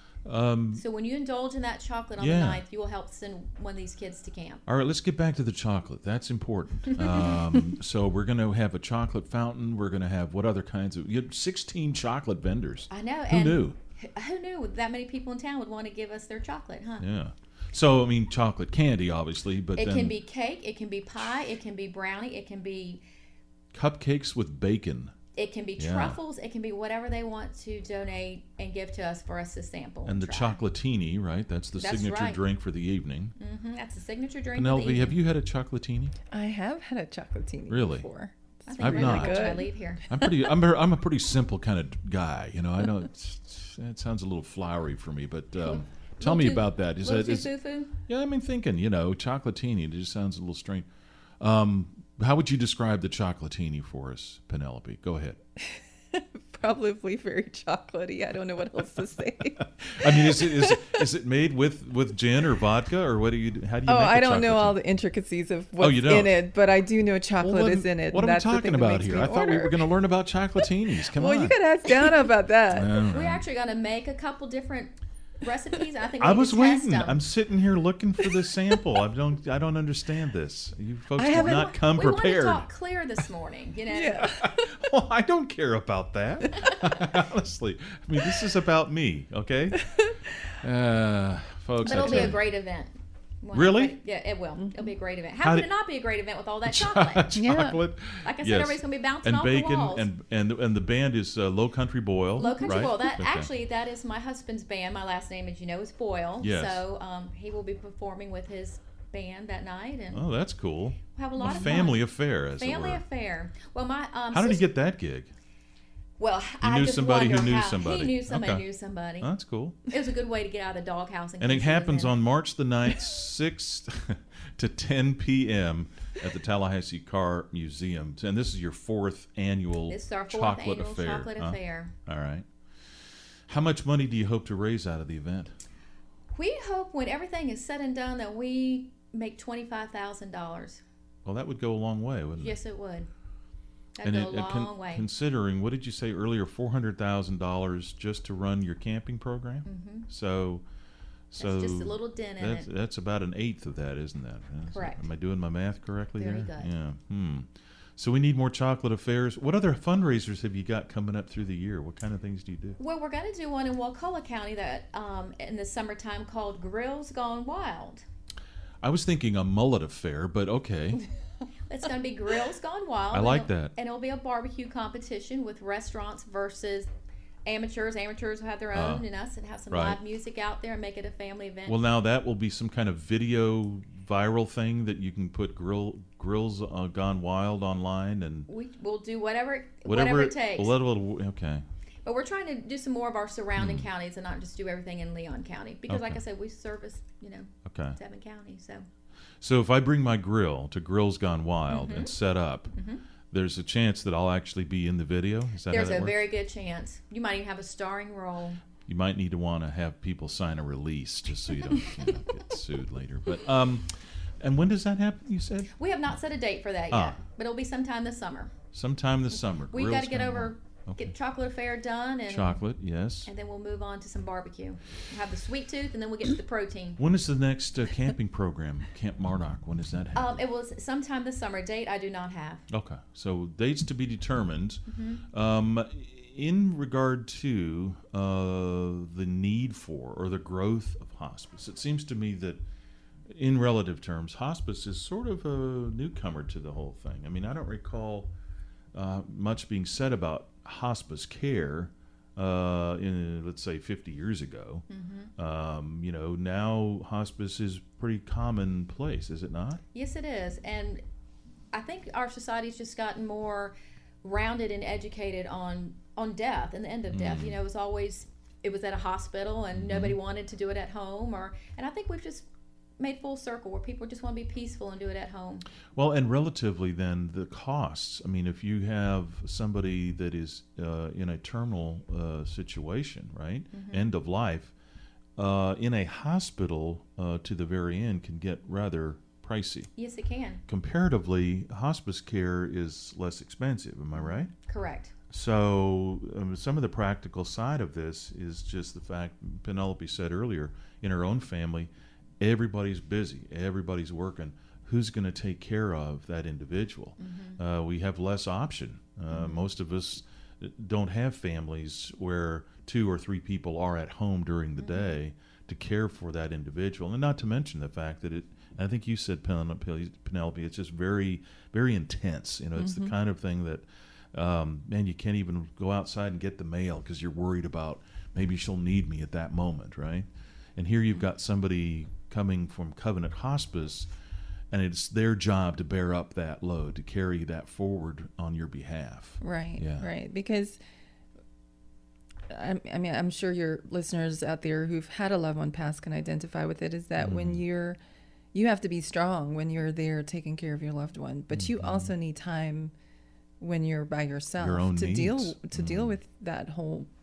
Speaker 1: Um,
Speaker 2: So when you indulge in that chocolate on
Speaker 1: Yeah.
Speaker 2: the ninth, you will help send one of these kids to camp.
Speaker 1: all right, let's get back to the chocolate. That's important. Um, so we're going to have a chocolate fountain. We're going to have what other kinds of? You have sixteen chocolate vendors.
Speaker 2: I know.
Speaker 1: Who
Speaker 2: and
Speaker 1: knew?
Speaker 2: Who knew that many people in town would want to give us their chocolate, huh?
Speaker 1: Yeah. So I mean, chocolate candy, obviously, but
Speaker 2: It
Speaker 1: then
Speaker 2: can be cake, it can be pie, it can be brownie, it can be
Speaker 1: cupcakes with bacon.
Speaker 2: it can be
Speaker 1: Yeah.
Speaker 2: truffles, it can be whatever they want to donate and give to us for us to sample.
Speaker 1: And the
Speaker 2: try.
Speaker 1: chocolatini, right? That's the
Speaker 2: That's
Speaker 1: signature
Speaker 2: right.
Speaker 1: drink for the evening.
Speaker 2: Mhm, that's a signature drink. of the
Speaker 1: Penelope, have
Speaker 2: evening.
Speaker 1: you had a chocolatini?
Speaker 3: I have had a chocolatini
Speaker 1: Really?
Speaker 3: before.
Speaker 2: I think
Speaker 1: I've
Speaker 2: we're gonna
Speaker 1: not.
Speaker 2: watch when I
Speaker 3: Good.
Speaker 2: leave here.
Speaker 1: I'm pretty. I'm. A, I'm a pretty simple kind of guy. You know. I know it's, it sounds a little flowery for me, but um, tell
Speaker 2: Little
Speaker 1: me
Speaker 2: too-
Speaker 1: about that. Is
Speaker 2: little
Speaker 1: that
Speaker 2: too
Speaker 1: is?
Speaker 2: foo-foo?
Speaker 1: Yeah, I mean, thinking. You know, chocolatini. It just sounds a little strange. Um, how would you describe the chocolatini for us, Penelope? Go ahead.
Speaker 3: Probably very chocolatey. I don't know what else to say.
Speaker 1: I mean, is it is it, is it made with, with gin or vodka, or what do you? How do you?
Speaker 3: Oh,
Speaker 1: make
Speaker 3: I
Speaker 1: a
Speaker 3: don't know
Speaker 1: chocolate
Speaker 3: all
Speaker 1: tea?
Speaker 3: the intricacies of what's
Speaker 1: you don't?
Speaker 3: in it, but I do know chocolate
Speaker 1: Well,
Speaker 3: is
Speaker 1: then,
Speaker 3: in it.
Speaker 1: What
Speaker 3: and
Speaker 1: are we
Speaker 3: that's the thing
Speaker 1: talking
Speaker 3: that
Speaker 1: about
Speaker 3: makes
Speaker 1: here?
Speaker 3: me
Speaker 1: I thought we
Speaker 3: order.
Speaker 1: were going to learn about chocolatinis. Come
Speaker 3: Well,
Speaker 1: on.
Speaker 3: you got to ask Dana about that.
Speaker 2: We're actually going to make a couple different recipes. I think we
Speaker 1: I
Speaker 2: need
Speaker 1: was
Speaker 2: to test
Speaker 1: waiting.
Speaker 2: them.
Speaker 1: I'm sitting here looking for the sample. I don't. I don't understand this. You folks
Speaker 3: I
Speaker 1: did
Speaker 3: haven't-
Speaker 1: not come
Speaker 2: we
Speaker 1: prepared.
Speaker 2: want to talk clear this morning, you know.
Speaker 3: Yeah.
Speaker 1: Well, I don't care about that. Honestly, I mean, this is about me. Okay, uh, folks.
Speaker 2: But
Speaker 1: I
Speaker 2: it'll be
Speaker 1: tell
Speaker 2: a
Speaker 1: you.
Speaker 2: great event. We'll have
Speaker 1: Really?
Speaker 2: great- yeah, it will. It'll be a great event.
Speaker 1: How
Speaker 2: How, could
Speaker 1: did-
Speaker 2: it not be a great event with all that chocolate?
Speaker 3: Yeah.
Speaker 1: chocolate.
Speaker 2: Like I said,
Speaker 1: Yes.
Speaker 2: everybody's going to be bouncing
Speaker 1: and
Speaker 2: off
Speaker 1: bacon
Speaker 2: the walls.
Speaker 1: and and and the band is uh, Low Country Boyle.
Speaker 2: Low Country
Speaker 1: right?
Speaker 2: Boyle. That
Speaker 1: Okay.
Speaker 2: actually, that is my husband's band. My last name, as you know, is Boyle.
Speaker 1: Yes.
Speaker 2: So um, he will be performing with his band that night, and
Speaker 1: Oh, that's cool.
Speaker 2: we'll have a lot
Speaker 1: A
Speaker 2: of
Speaker 1: family
Speaker 2: fun.
Speaker 1: affair, as
Speaker 2: Family
Speaker 1: it were.
Speaker 2: affair. Well, my um,
Speaker 1: How did he
Speaker 2: sister-
Speaker 1: get that gig?
Speaker 2: Well, I
Speaker 1: knew
Speaker 2: just
Speaker 1: somebody who
Speaker 2: wonder
Speaker 1: knew
Speaker 2: how-
Speaker 1: somebody.
Speaker 2: He knew somebody
Speaker 1: Okay.
Speaker 2: knew somebody.
Speaker 1: Oh, that's cool.
Speaker 2: It was a good way to get out of the doghouse.
Speaker 1: And it happens on March the ninth, six to ten p.m. at the Tallahassee Car Museum. And this is your fourth annual
Speaker 2: This is our fourth
Speaker 1: chocolate
Speaker 2: annual
Speaker 1: affair.
Speaker 2: chocolate
Speaker 1: huh?
Speaker 2: affair.
Speaker 1: All right. How much money do you hope to raise out of the event?
Speaker 2: We hope when everything is said and done that we make twenty-five thousand dollars.
Speaker 1: Well, that would go a long way, wouldn't it?
Speaker 2: Yes, it would. That'd
Speaker 1: And
Speaker 2: go
Speaker 1: it,
Speaker 2: a
Speaker 1: it
Speaker 2: long
Speaker 1: con-
Speaker 2: way.
Speaker 1: considering, what did you say earlier, four hundred thousand dollars just to run your camping program?
Speaker 2: Mhm.
Speaker 1: So, so
Speaker 2: That's just a little dent in
Speaker 1: that's,
Speaker 2: it.
Speaker 1: that's about an eighth of that, isn't that? Is-
Speaker 2: Correct.
Speaker 1: Am I doing my math correctly
Speaker 2: Very
Speaker 1: there?
Speaker 2: good.
Speaker 1: Yeah. Hmm. So we need more chocolate affairs. What other fundraisers have you got coming up through the year? What kind of things do you do?
Speaker 2: Well, we're going to do one in Wakulla County that um, in the summertime called Grills Gone Wild.
Speaker 1: I was thinking a mullet affair, but okay.
Speaker 2: It's going to be Grills Gone Wild.
Speaker 1: I
Speaker 2: and
Speaker 1: like
Speaker 2: it'll-
Speaker 1: that.
Speaker 2: And it'll be a barbecue competition with restaurants versus amateurs. Amateurs will have their
Speaker 1: Ah,
Speaker 2: own, and us, and have some
Speaker 1: right.
Speaker 2: live music out there and make it a family event.
Speaker 1: Well, now that will be some kind of video viral thing that you can put grill grills uh, gone wild online and
Speaker 2: we will do whatever
Speaker 1: whatever,
Speaker 2: whatever, it takes.
Speaker 1: Well, that'll- okay.
Speaker 2: But we're trying to do some more of our surrounding counties and not just do everything in Leon County because, like
Speaker 1: Okay.
Speaker 2: I said, we service you know
Speaker 1: Okay.
Speaker 2: seven counties. So
Speaker 1: So if I bring my grill to Grills Gone Wild
Speaker 2: Mm-hmm.
Speaker 1: and set up, there's a chance that I'll actually be in the video. Is that
Speaker 2: there's
Speaker 1: how that
Speaker 2: a
Speaker 1: works?
Speaker 2: very good chance you might even have a starring role.
Speaker 1: You might need to want to have people sign a release just so you don't you know, get sued later. But um, and when does that happen? You said
Speaker 2: We have not set a date for that yet,
Speaker 1: Ah.
Speaker 2: but it'll be sometime this summer.
Speaker 1: sometime this summer.
Speaker 2: We've got
Speaker 1: Grills
Speaker 2: to get
Speaker 1: Gone
Speaker 2: over,
Speaker 1: Wild. Okay.
Speaker 2: get chocolate affair done, and
Speaker 1: Chocolate, yes.
Speaker 2: and then we'll move on to some barbecue. We'll have the sweet tooth, and then we'll get to the protein.
Speaker 1: When is the next uh, camping program, Camp Marnock? When is that happening?
Speaker 2: Um, it was sometime this summer. Date I do not have.
Speaker 1: Okay, so dates to be determined.
Speaker 2: Mm-hmm.
Speaker 1: Um, in regard to uh, the need for or the growth of hospice, it seems to me that, in relative terms, hospice is sort of a newcomer to the whole thing. I mean, I don't recall uh, much being said about hospice care uh, in, let's say, fifty years ago.
Speaker 2: Mm-hmm.
Speaker 1: Um, you know, now hospice is pretty commonplace, is it not?
Speaker 2: Yes, it is, and I think our society's just gotten more rounded and educated on on death and the end of death.
Speaker 1: Mm.
Speaker 2: You know, it was always it was at a hospital, and
Speaker 1: Mm-hmm.
Speaker 2: nobody wanted to do it at home, or and I think we've just made full circle where people just want to be peaceful and do it at home.
Speaker 1: Well, and relatively then the costs. I mean, if you have somebody that is uh, in a terminal uh, situation, right,
Speaker 2: Mm-hmm.
Speaker 1: end of life, uh, in a hospital uh, to the very end can get rather pricey.
Speaker 2: Yes, it can.
Speaker 1: Comparatively, hospice care is less expensive. Am I right?
Speaker 2: Correct.
Speaker 1: So um, some of the practical side of this is just the fact Penelope said earlier, in her own family, everybody's busy, everybody's working. Who's going to take care of that individual?
Speaker 2: Mm-hmm.
Speaker 1: Uh, we have less option. Uh, most of us don't have families where two or three people are at home during the
Speaker 2: Mm-hmm.
Speaker 1: day to care for that individual. And not to mention the fact that it, I think you said, Penelope, Penelope it's just very, very intense. You know, it's the kind of thing that, um, man, you can't even go outside and get the mail because you're worried about maybe she'll need me at that moment, right? And here you've got somebody coming from Covenant Hospice, and it's their job to bear up that load, to carry that forward on your behalf.
Speaker 3: Right,
Speaker 1: Yeah.
Speaker 3: right. Because I, I mean, I'm sure your listeners out there who've had a loved one pass can identify with it. Is that
Speaker 1: Mm-hmm.
Speaker 3: when you're, you have to be strong when you're there taking care of your loved one, but you also need time when you're by yourself
Speaker 1: Your own
Speaker 3: to deal
Speaker 1: needs.
Speaker 3: to deal with that whole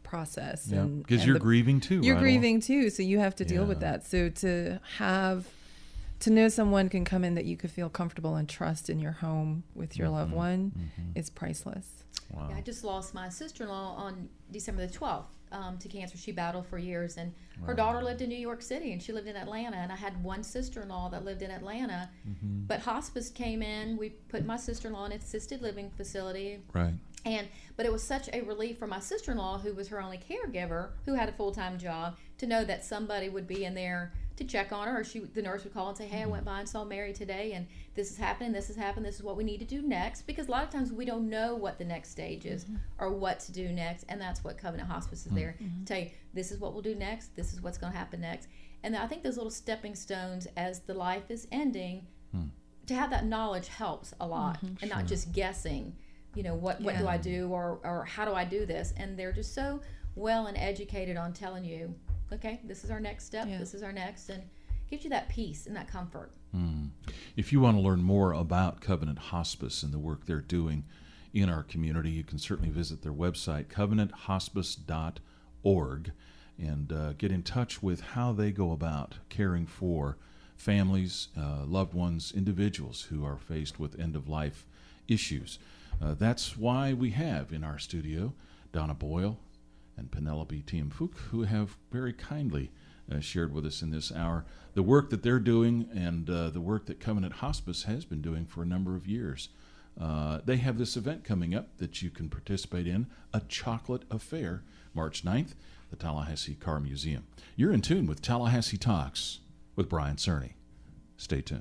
Speaker 3: process.
Speaker 1: Yeah,
Speaker 3: and
Speaker 1: because
Speaker 3: and
Speaker 1: you're
Speaker 3: the-
Speaker 1: grieving too.
Speaker 3: You're
Speaker 1: right?
Speaker 3: grieving too, so you have to deal with
Speaker 1: Yeah.
Speaker 3: that. So to have, to know someone can come in that you could feel comfortable and trust in your home with your loved one is priceless.
Speaker 1: Wow.
Speaker 2: Yeah, I just lost my sister-in-law on December the twelfth um, to cancer. She battled for years, and her daughter lived in New York City, and she lived in Atlanta. And I had one sister-in-law that lived in Atlanta, but hospice came in. We put my sister-in-law in an assisted living facility,
Speaker 1: Right.
Speaker 2: and but it was such a relief for my sister-in-law, who was her only caregiver, who had a full-time job, to know that somebody would be in there to check on her, or she, the nurse would call and say, "Hey, I went by and saw Mary today, and this is happening, this has happened, this is what we need to do next." Because a lot of times we don't know what the next stage is or what to do next, and that's what Covenant Hospice is there to tell you. This is what we'll do next. This is what's going to happen next. And I think those little stepping stones as the life is ending, to have that knowledge helps a lot, and not just guessing. You know, what what do
Speaker 3: Yeah.
Speaker 2: I do, or or how do I do this? And they're just so well and educated on telling you, okay, this is our next step,
Speaker 3: Yeah.
Speaker 2: this is our next, and gives you that peace and that comfort.
Speaker 1: If you want to learn more about Covenant Hospice and the work they're doing in our community, you can certainly visit their website, covenant hospice dot org, and uh, get in touch with how they go about caring for families, uh, loved ones, individuals who are faced with end-of-life issues. Uh, that's why we have in our studio Donna Boyle and Penelope Tiamfuk, who have very kindly uh, shared with us in this hour the work that they're doing and uh, the work that Covenant Hospice has been doing for a number of years. Uh, they have this event coming up that you can participate in, a chocolate affair, March ninth, the Tallahassee Car Museum. You're in tune with Tallahassee Talks with Brian Cerny. Stay tuned.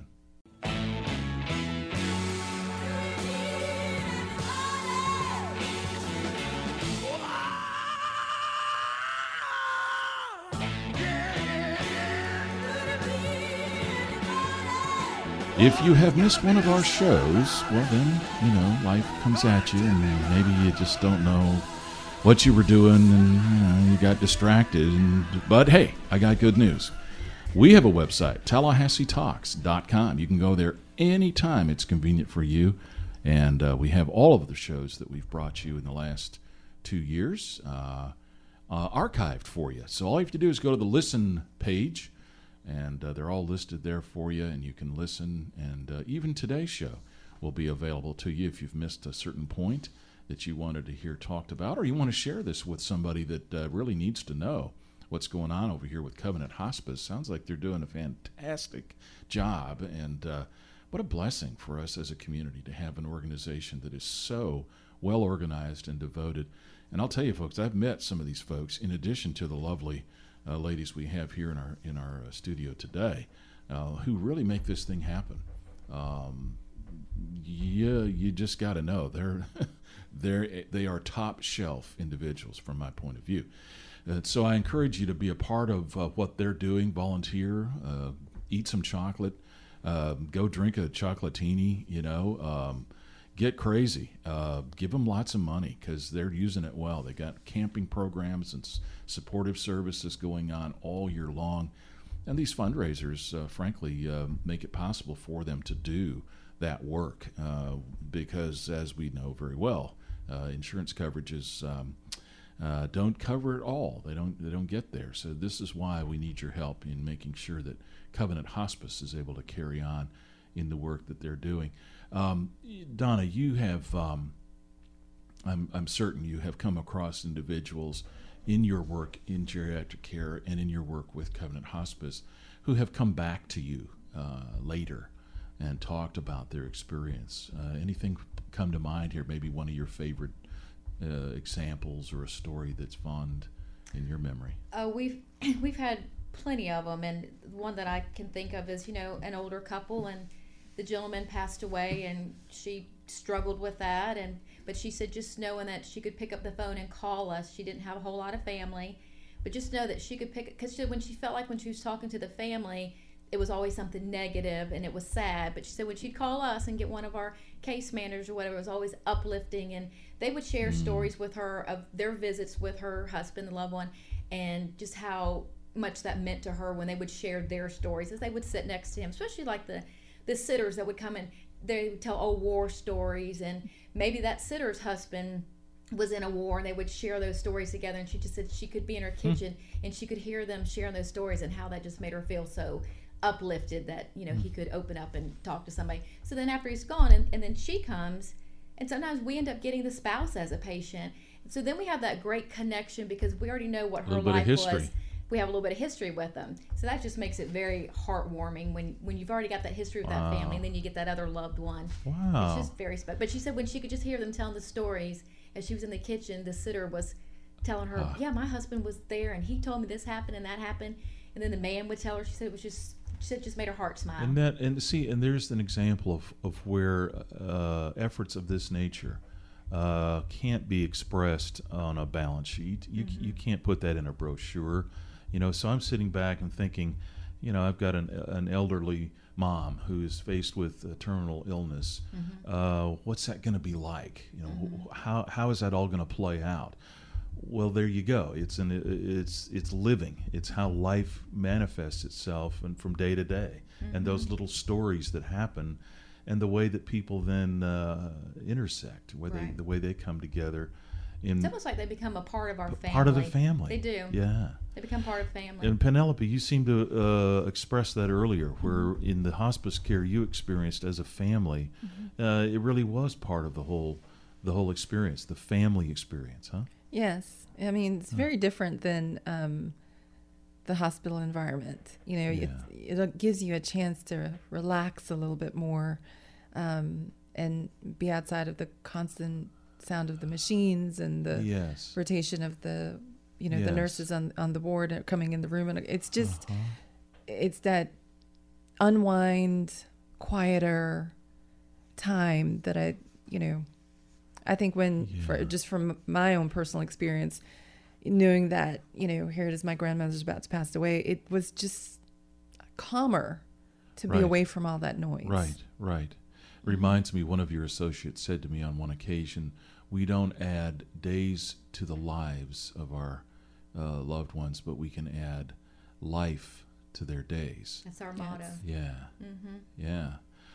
Speaker 1: If you have missed one of our shows, well then, you know, life comes at you and maybe you just don't know what you were doing and you know, you got distracted. And, but hey, I got good news. We have a website, tallahassee talks dot com. You can go there anytime it's convenient for you. And uh, we have all of the shows that we've brought you in the last two years uh, uh, archived for you. So all you have to do is go to the listen page, and uh, they're all listed there for you, and you can listen. And uh, even today's show will be available to you if you've missed a certain point that you wanted to hear talked about, or you want to share this with somebody that uh, really needs to know what's going on over here with Covenant Hospice. Sounds like they're doing a fantastic job, and uh, what a blessing for us as a community to have an organization that is so well organized and devoted. And I'll tell you, folks, I've met some of these folks in addition to the lovely uh, ladies we have here in our in our uh, studio today, uh, who really make this thing happen. Um, yeah, you just got to know they're they're they are top shelf individuals from my point of view. Uh, so I encourage you to be a part of uh, what they're doing. Volunteer, uh, eat some chocolate, uh, go drink a chocolatini. You know, um, get crazy. Uh, give them lots of money because they're using it well. They got camping programs and s- supportive services going on all year long, and these fundraisers, uh, frankly, uh, make it possible for them to do that work uh, because, as we know very well, uh, insurance coverages um, uh, don't cover it all. They don't. They don't get there. So this is why we need your help in making sure that Covenant Hospice is able to carry on in the work that they're doing. Um, Donna, you have. Um, I'm I'm certain you have come across individuals in your work in geriatric care and in your work with Covenant Hospice who have come back to you uh, later and talked about their experience. Uh, anything come to mind here? Maybe one of your favorite uh, examples or a story that's fond in your memory?
Speaker 2: Uh, we've we've had plenty of them, and one that I can think of is, you know, an older couple, and the gentleman passed away, and she struggled with that, and but she said just knowing that she could pick up the phone and call us. She didn't have a whole lot of family, but just know that she could pick it, because when she felt like when she was talking to the family, it was always something negative and it was sad. But she said when she'd call us and get one of our case managers or whatever, it was always uplifting, and they would share mm. stories with her of their visits with her husband, the loved one, and just how much that meant to her when they would share their stories as they would sit next to him, especially like the the sitters that would come in. They would tell old war stories, and maybe that sitter's husband was in a war, and they would share those stories together. And she just said she could be in her kitchen mm. and she could hear them sharing those stories, and how that just made her feel so uplifted that, you know, mm. he could open up and talk to somebody. So then after he's gone, and, and then she comes, and sometimes we end up getting the spouse as a patient. So then we have that great connection because we already know what her life was. We have a little bit of history with them. So that just makes it very heartwarming when, when you've already got that history with wow. that family, and then you get that other loved one.
Speaker 1: Wow.
Speaker 2: It's just very special. But she said when she could just hear them telling the stories, as she was in the kitchen, the sitter was telling her, uh. yeah, my husband was there, and he told me this happened and that happened. And then the man would tell her, she said it was just, she said it just made her heart smile.
Speaker 1: And that, and see, and there's an example of, of where uh, efforts of this nature uh, can't be expressed on a balance sheet. You, mm-hmm. you can't put that in a brochure. You know, so I'm sitting back and thinking, you know, I've got an an elderly mom who is faced with a terminal illness. Mm-hmm. Uh, what's that going to be like? You know, mm-hmm. how how is that all going to play out? Well, there you go. It's an it's it's living. It's how life manifests itself, and from day to day, mm-hmm. and those little stories that happen, and the way that people then uh, intersect, where right. they the way they come together. In,
Speaker 2: it's almost like they become a part of our family.
Speaker 1: Part of the family.
Speaker 2: They do.
Speaker 1: Yeah.
Speaker 2: They become part of family.
Speaker 1: And Penelope, you seemed to uh, express that earlier, where mm-hmm. in the hospice care you experienced as a family, mm-hmm. uh, it really was part of the whole, the whole experience, the family experience, huh?
Speaker 3: Yes. I mean, it's very different than um, the hospital environment. You know, yeah. it, it gives you a chance to relax a little bit more um, and be outside of the constant sound of the machines and the
Speaker 1: yes.
Speaker 3: rotation of the, you know,
Speaker 1: yes.
Speaker 3: the nurses on on the ward coming in the room, and it's just, uh-huh. it's that unwind, quieter time that I, you know, I think when yeah. for, just from my own personal experience, knowing that, you know, here it is, my grandmother's about to pass away, it was just calmer to
Speaker 1: right.
Speaker 3: be away from all that noise.
Speaker 1: Right, right. Reminds me, one of your associates said to me on one occasion, we don't add days to the lives of our uh, loved ones, but we can add life to their days.
Speaker 2: That's our motto.
Speaker 3: Yes.
Speaker 1: Yeah,
Speaker 2: mm-hmm.
Speaker 1: yeah.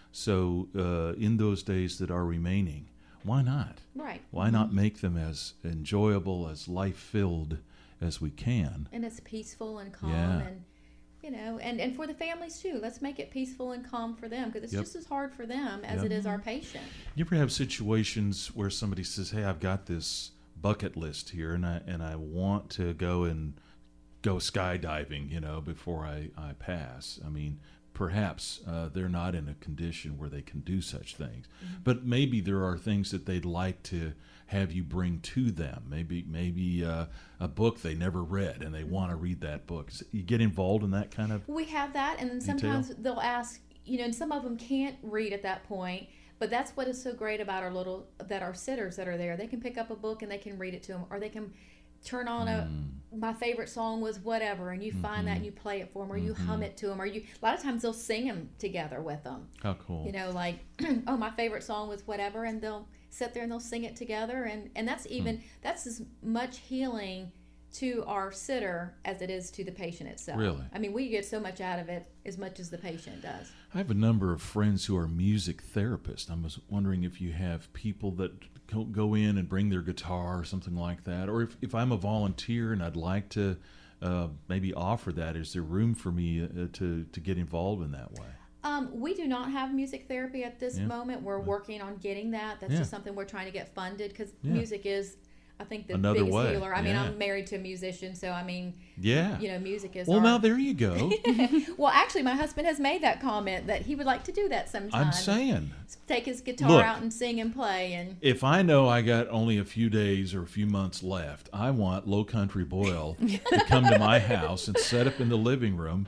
Speaker 1: So uh, in those days that are remaining, why not?
Speaker 2: Right.
Speaker 1: Why mm-hmm. not make them as enjoyable, as life-filled as we can?
Speaker 2: And as peaceful and calm
Speaker 1: yeah.
Speaker 2: and, you know, and, and for the families too. Let's make it peaceful and calm for them, because it's
Speaker 1: yep.
Speaker 2: just as hard for them as
Speaker 1: yep.
Speaker 2: it is our patient.
Speaker 1: You ever have situations where somebody says, "Hey, I've got this bucket list here, and I and I want to go and go skydiving, you know, before I, I pass." I mean, perhaps uh, they're not in a condition where they can do such things, mm-hmm. but maybe there are things that they'd like to have you bring to them. Maybe maybe uh, a book they never read and they want to read that book. You get involved in that kind of
Speaker 2: We have that, and then sometimes detail? They'll ask, you know, and some of them can't read at that point, but that's what is so great about our little, that our sitters that are there. They can pick up a book and they can read it to them, or they can turn on a, mm. my favorite song was whatever, and you mm-hmm. find that and you play it for them, or you mm-hmm. hum it to them, or you, a lot of times they'll sing them together with them.
Speaker 1: How cool.
Speaker 2: You know, like, oh, my favorite song was whatever, and they'll sit there and they'll sing it together, and, and that's even, mm. that's as much healing to our sitter as it is to the patient itself.
Speaker 1: Really?
Speaker 2: I mean, we get so much out of it as much as the patient does.
Speaker 1: I have a number of friends who are music therapists. I was wondering if you have people that go in and bring their guitar or something like that, or if, if I'm a volunteer and I'd like to uh, maybe offer that, is there room for me uh, to, to get involved in that way?
Speaker 2: Um, we do not have music therapy at this
Speaker 1: yeah.
Speaker 2: moment. We're working on getting that. That's
Speaker 1: yeah.
Speaker 2: just something we're trying to get funded, because
Speaker 1: yeah.
Speaker 2: music is, I think, the
Speaker 1: Another
Speaker 2: biggest
Speaker 1: way.
Speaker 2: healer. I
Speaker 1: yeah.
Speaker 2: mean, I'm married to a musician, so I mean,
Speaker 1: yeah,
Speaker 2: you know, music is.
Speaker 1: Well,
Speaker 2: our...
Speaker 1: now there you go.
Speaker 2: Well, actually, my husband has made that comment that he would like to do that sometime.
Speaker 1: I'm saying,
Speaker 2: take his guitar
Speaker 1: Look,
Speaker 2: out and sing and play. And
Speaker 1: if I know I got only a few days or a few months left, I want Low Country Boyle to come to my house and set up in the living room.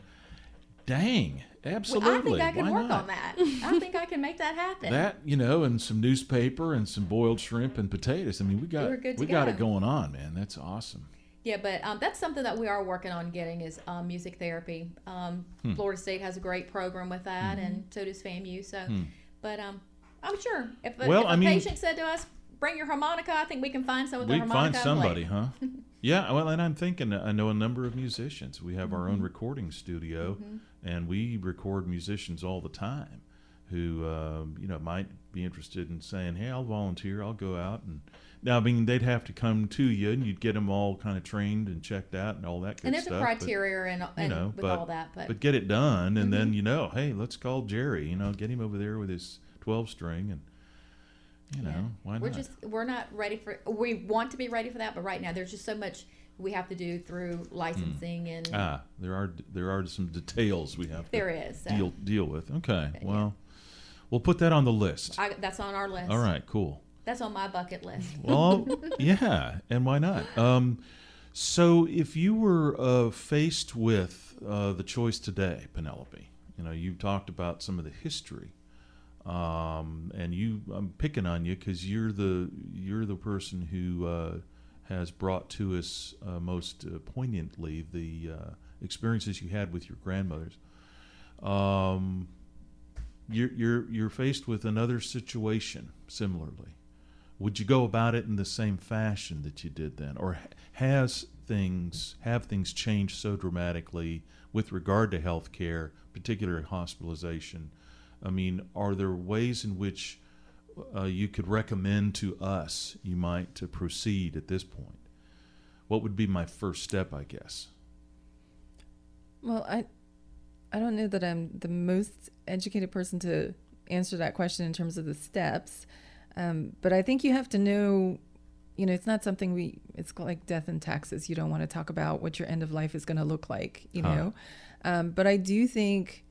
Speaker 1: Dang. Absolutely.
Speaker 2: Well, I think I can
Speaker 1: Why
Speaker 2: work
Speaker 1: not?
Speaker 2: on that. I think I can make that happen.
Speaker 1: That, you know, and some newspaper and some boiled shrimp and potatoes. I mean, we got
Speaker 2: We're good to
Speaker 1: we got
Speaker 2: go.
Speaker 1: it going on, man. That's awesome.
Speaker 2: Yeah, but um, that's something that we are working on getting is um, music therapy. Um,
Speaker 1: Hmm.
Speaker 2: Florida State has a great program with that,
Speaker 1: Mm-hmm.
Speaker 2: and so does FAMU. So,
Speaker 1: Hmm.
Speaker 2: but um, I'm sure if a,
Speaker 1: Well,
Speaker 2: if a
Speaker 1: I mean-
Speaker 2: patient said to us, "Bring your harmonica," I think we can find some with
Speaker 1: We
Speaker 2: the
Speaker 1: can
Speaker 2: harmonica.
Speaker 1: find
Speaker 2: and play.
Speaker 1: somebody, huh? Yeah, well, and I'm thinking, I know a number of musicians. We have our own recording studio,
Speaker 2: Mhm.
Speaker 1: and we record musicians all the time who, um, you know, might be interested in saying, "Hey, I'll volunteer. I'll go out and Now, I mean, they'd have to come to you, and you'd get them all kind of trained and checked out and all that good
Speaker 2: And there's
Speaker 1: stuff.
Speaker 2: a criteria and,
Speaker 1: you
Speaker 2: and
Speaker 1: know,
Speaker 2: with
Speaker 1: but,
Speaker 2: all that, but,
Speaker 1: but get it done, and
Speaker 2: Mhm.
Speaker 1: then you know, hey, let's call Jerry. You know, get him over there with his twelve string, and you know,
Speaker 2: yeah.
Speaker 1: why
Speaker 2: we're
Speaker 1: not?
Speaker 2: just we're not ready for. We want to be ready for that, but right now there's just so much we have to do through licensing and
Speaker 1: ah, there are there are some details we have to
Speaker 2: there is. So
Speaker 1: deal deal with. Okay,
Speaker 2: Yeah.
Speaker 1: well, we'll put that on the list.
Speaker 2: I, that's on our list.
Speaker 1: All right, cool.
Speaker 2: That's on my bucket list.
Speaker 1: Well, yeah, and why not? Um, so, if you were uh, faced with uh, the choice today, Penelope, you know, you talked about some of the history, um, and you, I'm picking on you because you're the you're the person who uh, has brought to us uh, most uh, poignantly the uh, experiences you had with your grandmothers. Um, you're you're you're faced with another situation similarly. Would you go about it in the same fashion that you did then, or has things have things changed so dramatically with regard to health care, particularly hospitalization? I mean, are there ways in which uh, you could recommend to us you might to proceed at this point? What would be my first step, I guess?
Speaker 3: Well, I, I don't know that I'm the most educated person to answer that question in terms of the steps. Um, but I think you have to know, you know, it's not something we, it's like death and taxes. You don't want to talk about what your end of life is going to look like, you
Speaker 1: Huh.
Speaker 3: know. Um, but I do think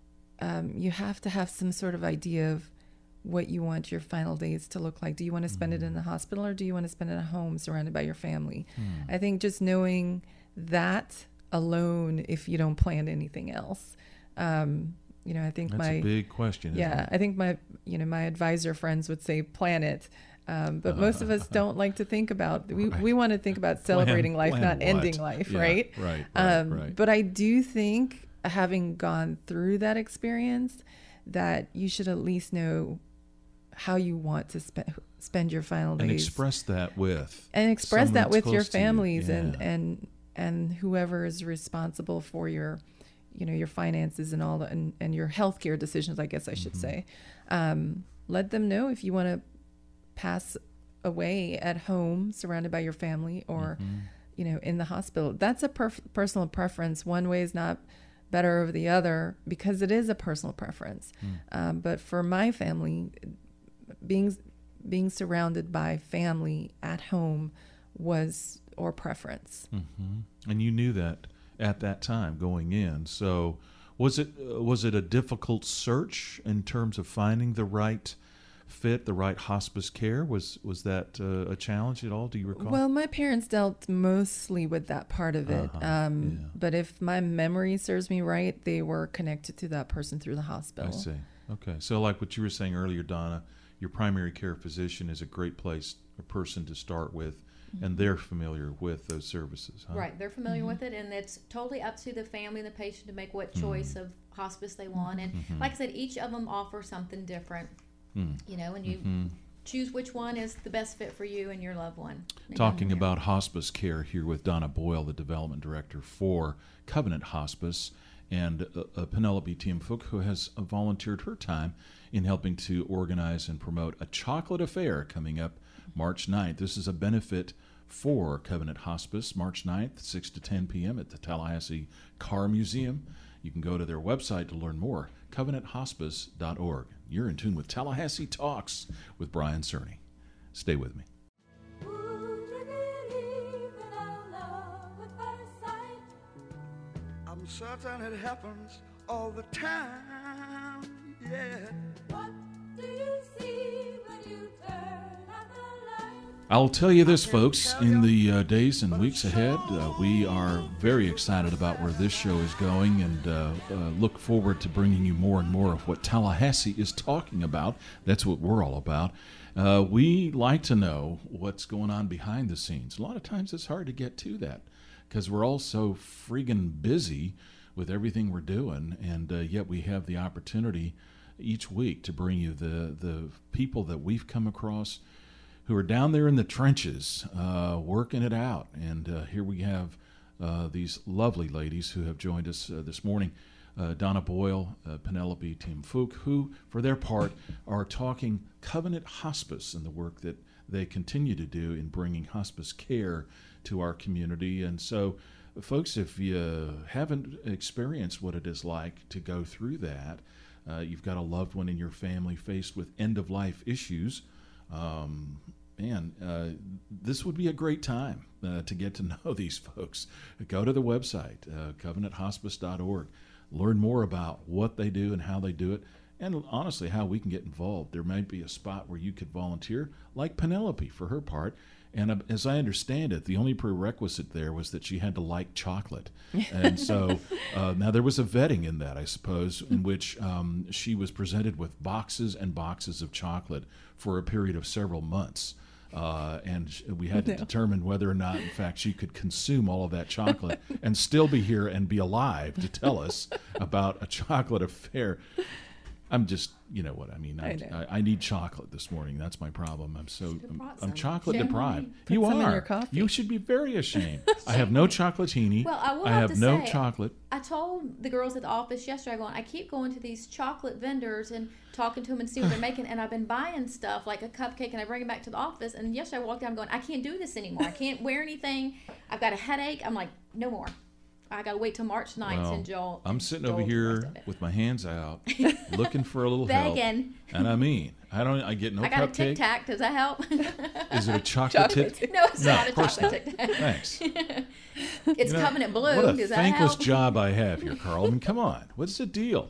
Speaker 3: um, you have to have some sort of idea of what you want your final days to look like. Do you want to spend it in the hospital, or do you want to spend it at home surrounded by your family?
Speaker 1: Hmm.
Speaker 3: I think just knowing that alone, if you don't plan anything else, um, you know, I think
Speaker 1: That's
Speaker 3: my
Speaker 1: a big question. Isn't
Speaker 3: yeah,
Speaker 1: it?
Speaker 3: I think my, you know, my advisor friends would say plan it. Um, but most of us don't like to think about, we,
Speaker 1: Right.
Speaker 3: we want to think about celebrating life,
Speaker 1: plan
Speaker 3: not
Speaker 1: what?
Speaker 3: ending life,
Speaker 1: Yeah,
Speaker 3: right?
Speaker 1: Right, right,
Speaker 3: Um,
Speaker 1: right.
Speaker 3: But I do think, having gone through that experience, that you should at least know how you want to spend spend your final
Speaker 1: And
Speaker 3: days,
Speaker 1: express that with
Speaker 3: and express
Speaker 1: someone
Speaker 3: that with your
Speaker 1: close to you.
Speaker 3: families and
Speaker 1: Yeah.
Speaker 3: and and whoever is responsible for your, you know, your finances and all the, and, and your healthcare decisions, I guess I should
Speaker 1: Mhm.
Speaker 3: say. Um, let them know if you want to pass away at home surrounded by your family, or
Speaker 1: Mhm.
Speaker 3: you know, in the hospital. That's a perf- personal preference. One way is not better over the other because it is a personal preference.
Speaker 1: Mm.
Speaker 3: Um, but for my family, being being surrounded by family at home was our preference.
Speaker 1: Mm-hmm. And you knew that at that time going in. So was it uh, was it a difficult search in terms of finding the right fit, the right hospice care? Was was that uh, a challenge at all? Do you recall?
Speaker 3: Well, my parents dealt mostly with that part of it.
Speaker 1: Uh-huh,
Speaker 3: Um,
Speaker 1: yeah.
Speaker 3: But if my memory serves me right, they were connected to that person through the hospital.
Speaker 1: I see. Okay. So like what you were saying earlier, Donna, your primary care physician is a great place, a person to start with, and they're familiar with those services. Huh?
Speaker 2: Right, they're familiar
Speaker 3: Mhm.
Speaker 2: with it, and it's totally up to the family and the patient to make what choice of hospice they want. And
Speaker 1: Mhm.
Speaker 2: like I said, each of them offer something different,
Speaker 1: Mm.
Speaker 2: you know, and you
Speaker 1: Mhm.
Speaker 2: choose which one is the best fit for you and your loved one. And
Speaker 1: Talking
Speaker 2: go from there.
Speaker 1: about hospice care here with Donna Boyle, the development director for Covenant Hospice, and uh, uh, Penelope Tiamfook, who has uh, volunteered her time in helping to organize and promote a chocolate affair coming up March ninth. This is a benefit for Covenant Hospice, March ninth, six to ten p.m. at the Tallahassee Car Museum. You can go to their website to learn more, covenant hospice dot org. You're in tune with Tallahassee Talks with Brian Cerny. Stay with me.
Speaker 5: Would you believe in a love at first sight?
Speaker 4: I'm certain it happens all the time, yeah.
Speaker 5: What do you see when you turn out the light?
Speaker 1: I'll tell you this, folks, in the uh, days and weeks ahead, uh, we are very excited about where this show is going, and uh, uh, look forward to bringing you more and more of what Tallahassee is talking about. That's what we're all about. Uh, we like to know what's going on behind the scenes. A lot of times it's hard to get to that because we're all so friggin' busy with everything we're doing, and uh, yet we have the opportunity each week to bring you the, the people that we've come across who are down there in the trenches uh, working it out. And uh, here we have uh, these lovely ladies who have joined us uh, this morning, uh, Donna Boyle, uh, Penelope Tiamfook, who, for their part, are talking Covenant Hospice and the work that they continue to do in bringing hospice care to our community. And so, folks, if you haven't experienced what it is like to go through that, uh, you've got a loved one in your family faced with end-of-life issues, um, man, uh, this would be a great time uh, to get to know these folks. Go to the website, uh, covenant hospice dot org. Learn more about what they do and how they do it, and honestly, how we can get involved. There might be a spot where you could volunteer, like Penelope for her part. And uh, as I understand it, the only prerequisite there was that she had to like chocolate. And so uh, now there was a vetting in that, I suppose, in which um, she was presented with boxes and boxes of chocolate for a period of several months. Uh, and sh- we had to
Speaker 3: No.
Speaker 1: determine whether or not, in fact, she could consume all of that chocolate and still be here and be alive to tell us about a chocolate affair. I'm just, you know what I mean. I,
Speaker 3: I know.
Speaker 1: I, I need chocolate this morning. That's my problem. I'm so
Speaker 2: Should've
Speaker 1: I'm,
Speaker 2: brought
Speaker 1: I'm
Speaker 2: some.
Speaker 1: chocolate
Speaker 2: Champagne.
Speaker 1: deprived.
Speaker 3: Put
Speaker 1: You
Speaker 3: some in
Speaker 1: are.
Speaker 3: your coffee.
Speaker 1: You should be very ashamed. I have no chocolatini.
Speaker 2: Well, I will
Speaker 1: I
Speaker 2: have
Speaker 1: have
Speaker 2: to
Speaker 1: no
Speaker 2: say,
Speaker 1: chocolate.
Speaker 2: I told the girls at the office yesterday, going, I keep going to these chocolate vendors and talking to them and see what they're making, and I've been buying stuff like a cupcake, and I bring it back to the office. And yesterday I walked in, I'm going, I can't do this anymore. I can't wear anything. I've got a headache. I'm like, no more. I got to wait till March ninth
Speaker 1: Well,
Speaker 2: and Joel.
Speaker 1: I'm sitting over
Speaker 2: Joel do the rest
Speaker 1: here
Speaker 2: of it.
Speaker 1: with my hands out, looking for a little help.
Speaker 2: Begging.
Speaker 1: And I mean, I don't. I get no
Speaker 2: I got a
Speaker 1: cupcake.
Speaker 2: Tic Tac. Does that help?
Speaker 1: Is it a chocolate
Speaker 3: Chocolate
Speaker 1: tit?
Speaker 2: No, it's
Speaker 1: No,
Speaker 2: not a
Speaker 1: of course
Speaker 2: chocolate
Speaker 1: not.
Speaker 2: Tic Tac.
Speaker 1: Thanks.
Speaker 2: It's
Speaker 1: You know,
Speaker 2: Covenant Blue.
Speaker 1: What a
Speaker 2: Does that
Speaker 1: thankless
Speaker 2: help?
Speaker 1: job I have here, Carl. I mean, come on. What's the deal?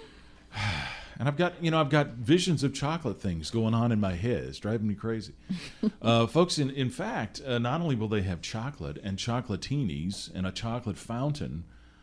Speaker 1: And I've got, you know, I've got visions of chocolate things going on in my head. It's driving me crazy. uh, folks, in, in fact, uh, not only will they have chocolate and chocolatinis and a chocolate fountain,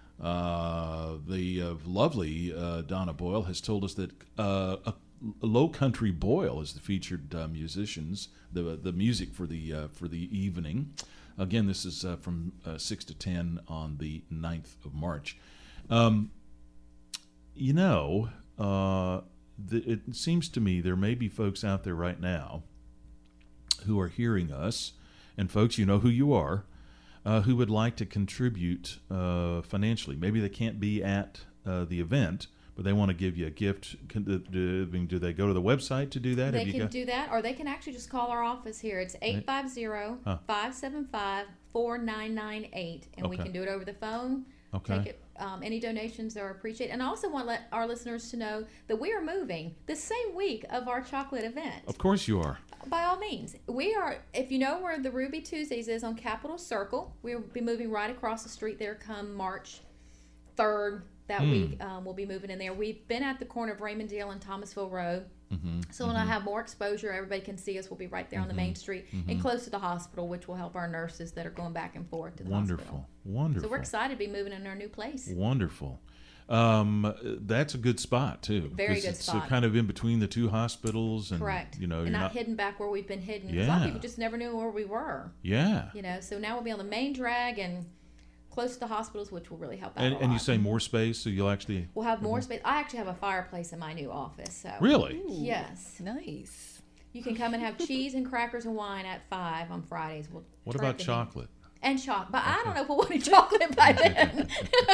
Speaker 1: uh, the uh, lovely uh, Donna Boyle has told us that uh, a, a Low Country Boyle is the featured uh, musicians, the the music for the uh, for the evening. Again, this is uh, from uh, six to ten on the ninth of March. Um, you know, uh, the, it seems to me there may be folks out there right now who are hearing us, and folks, you know who you are, uh, who would like to contribute uh, financially. Maybe they can't be at uh, the event, but they want to give you a gift. Can, do, do, do they go to the website to do that?
Speaker 2: They
Speaker 1: Have you
Speaker 2: can
Speaker 1: got-
Speaker 2: do that, or they can actually just call our office here. It's eight five zero,
Speaker 1: Huh.
Speaker 2: five seven five, four nine nine eight, and we
Speaker 1: Okay.
Speaker 2: can do it over the phone.
Speaker 1: Okay.
Speaker 2: Take it. Um, any donations are appreciated. And I also want to let our listeners to know that we are moving the same week of our chocolate event.
Speaker 1: Of course you are.
Speaker 2: By all means, we are. If you know where the Ruby Tuesdays is on Capitol Circle, we'll be moving right across the street there come March third. That
Speaker 1: Hmm.
Speaker 2: week, um, we'll be moving in there. We've been at the corner of Raymondale and Thomasville Road.
Speaker 1: Mm-hmm.
Speaker 2: So when I have more exposure, everybody can see us. We'll be right there on the main street and close to the hospital, which will help our nurses that are going back and forth to the
Speaker 1: Wonderful.
Speaker 2: hospital.
Speaker 1: Wonderful.
Speaker 2: So we're excited to be moving in our new place.
Speaker 1: Wonderful. Um, that's a good spot too.
Speaker 2: Very
Speaker 1: 'cause
Speaker 2: good
Speaker 1: it's uh,
Speaker 2: spot.
Speaker 1: kind of in between the two hospitals, and
Speaker 2: Correct.
Speaker 1: you know,
Speaker 2: and
Speaker 1: you're
Speaker 2: not,
Speaker 1: not.
Speaker 2: hidden back where we've been hidden. 'Cause A lot of
Speaker 1: Yeah.
Speaker 2: people just never knew where we were.
Speaker 1: Yeah.
Speaker 2: You know, so now we'll be on the main drag and close to the hospitals, which will really help out
Speaker 1: And
Speaker 2: a
Speaker 1: and you
Speaker 2: lot.
Speaker 1: say more space, so you'll actually
Speaker 2: We'll have more space. I actually have a fireplace in my new office. So
Speaker 1: really.
Speaker 2: Yes.
Speaker 3: Nice.
Speaker 2: You can come and have cheese and crackers and wine at five on Fridays. We'll
Speaker 1: What
Speaker 2: turn
Speaker 1: about
Speaker 2: it to-
Speaker 1: chocolate?
Speaker 2: And chocolate. But I don't know if we'll want any chocolate by then.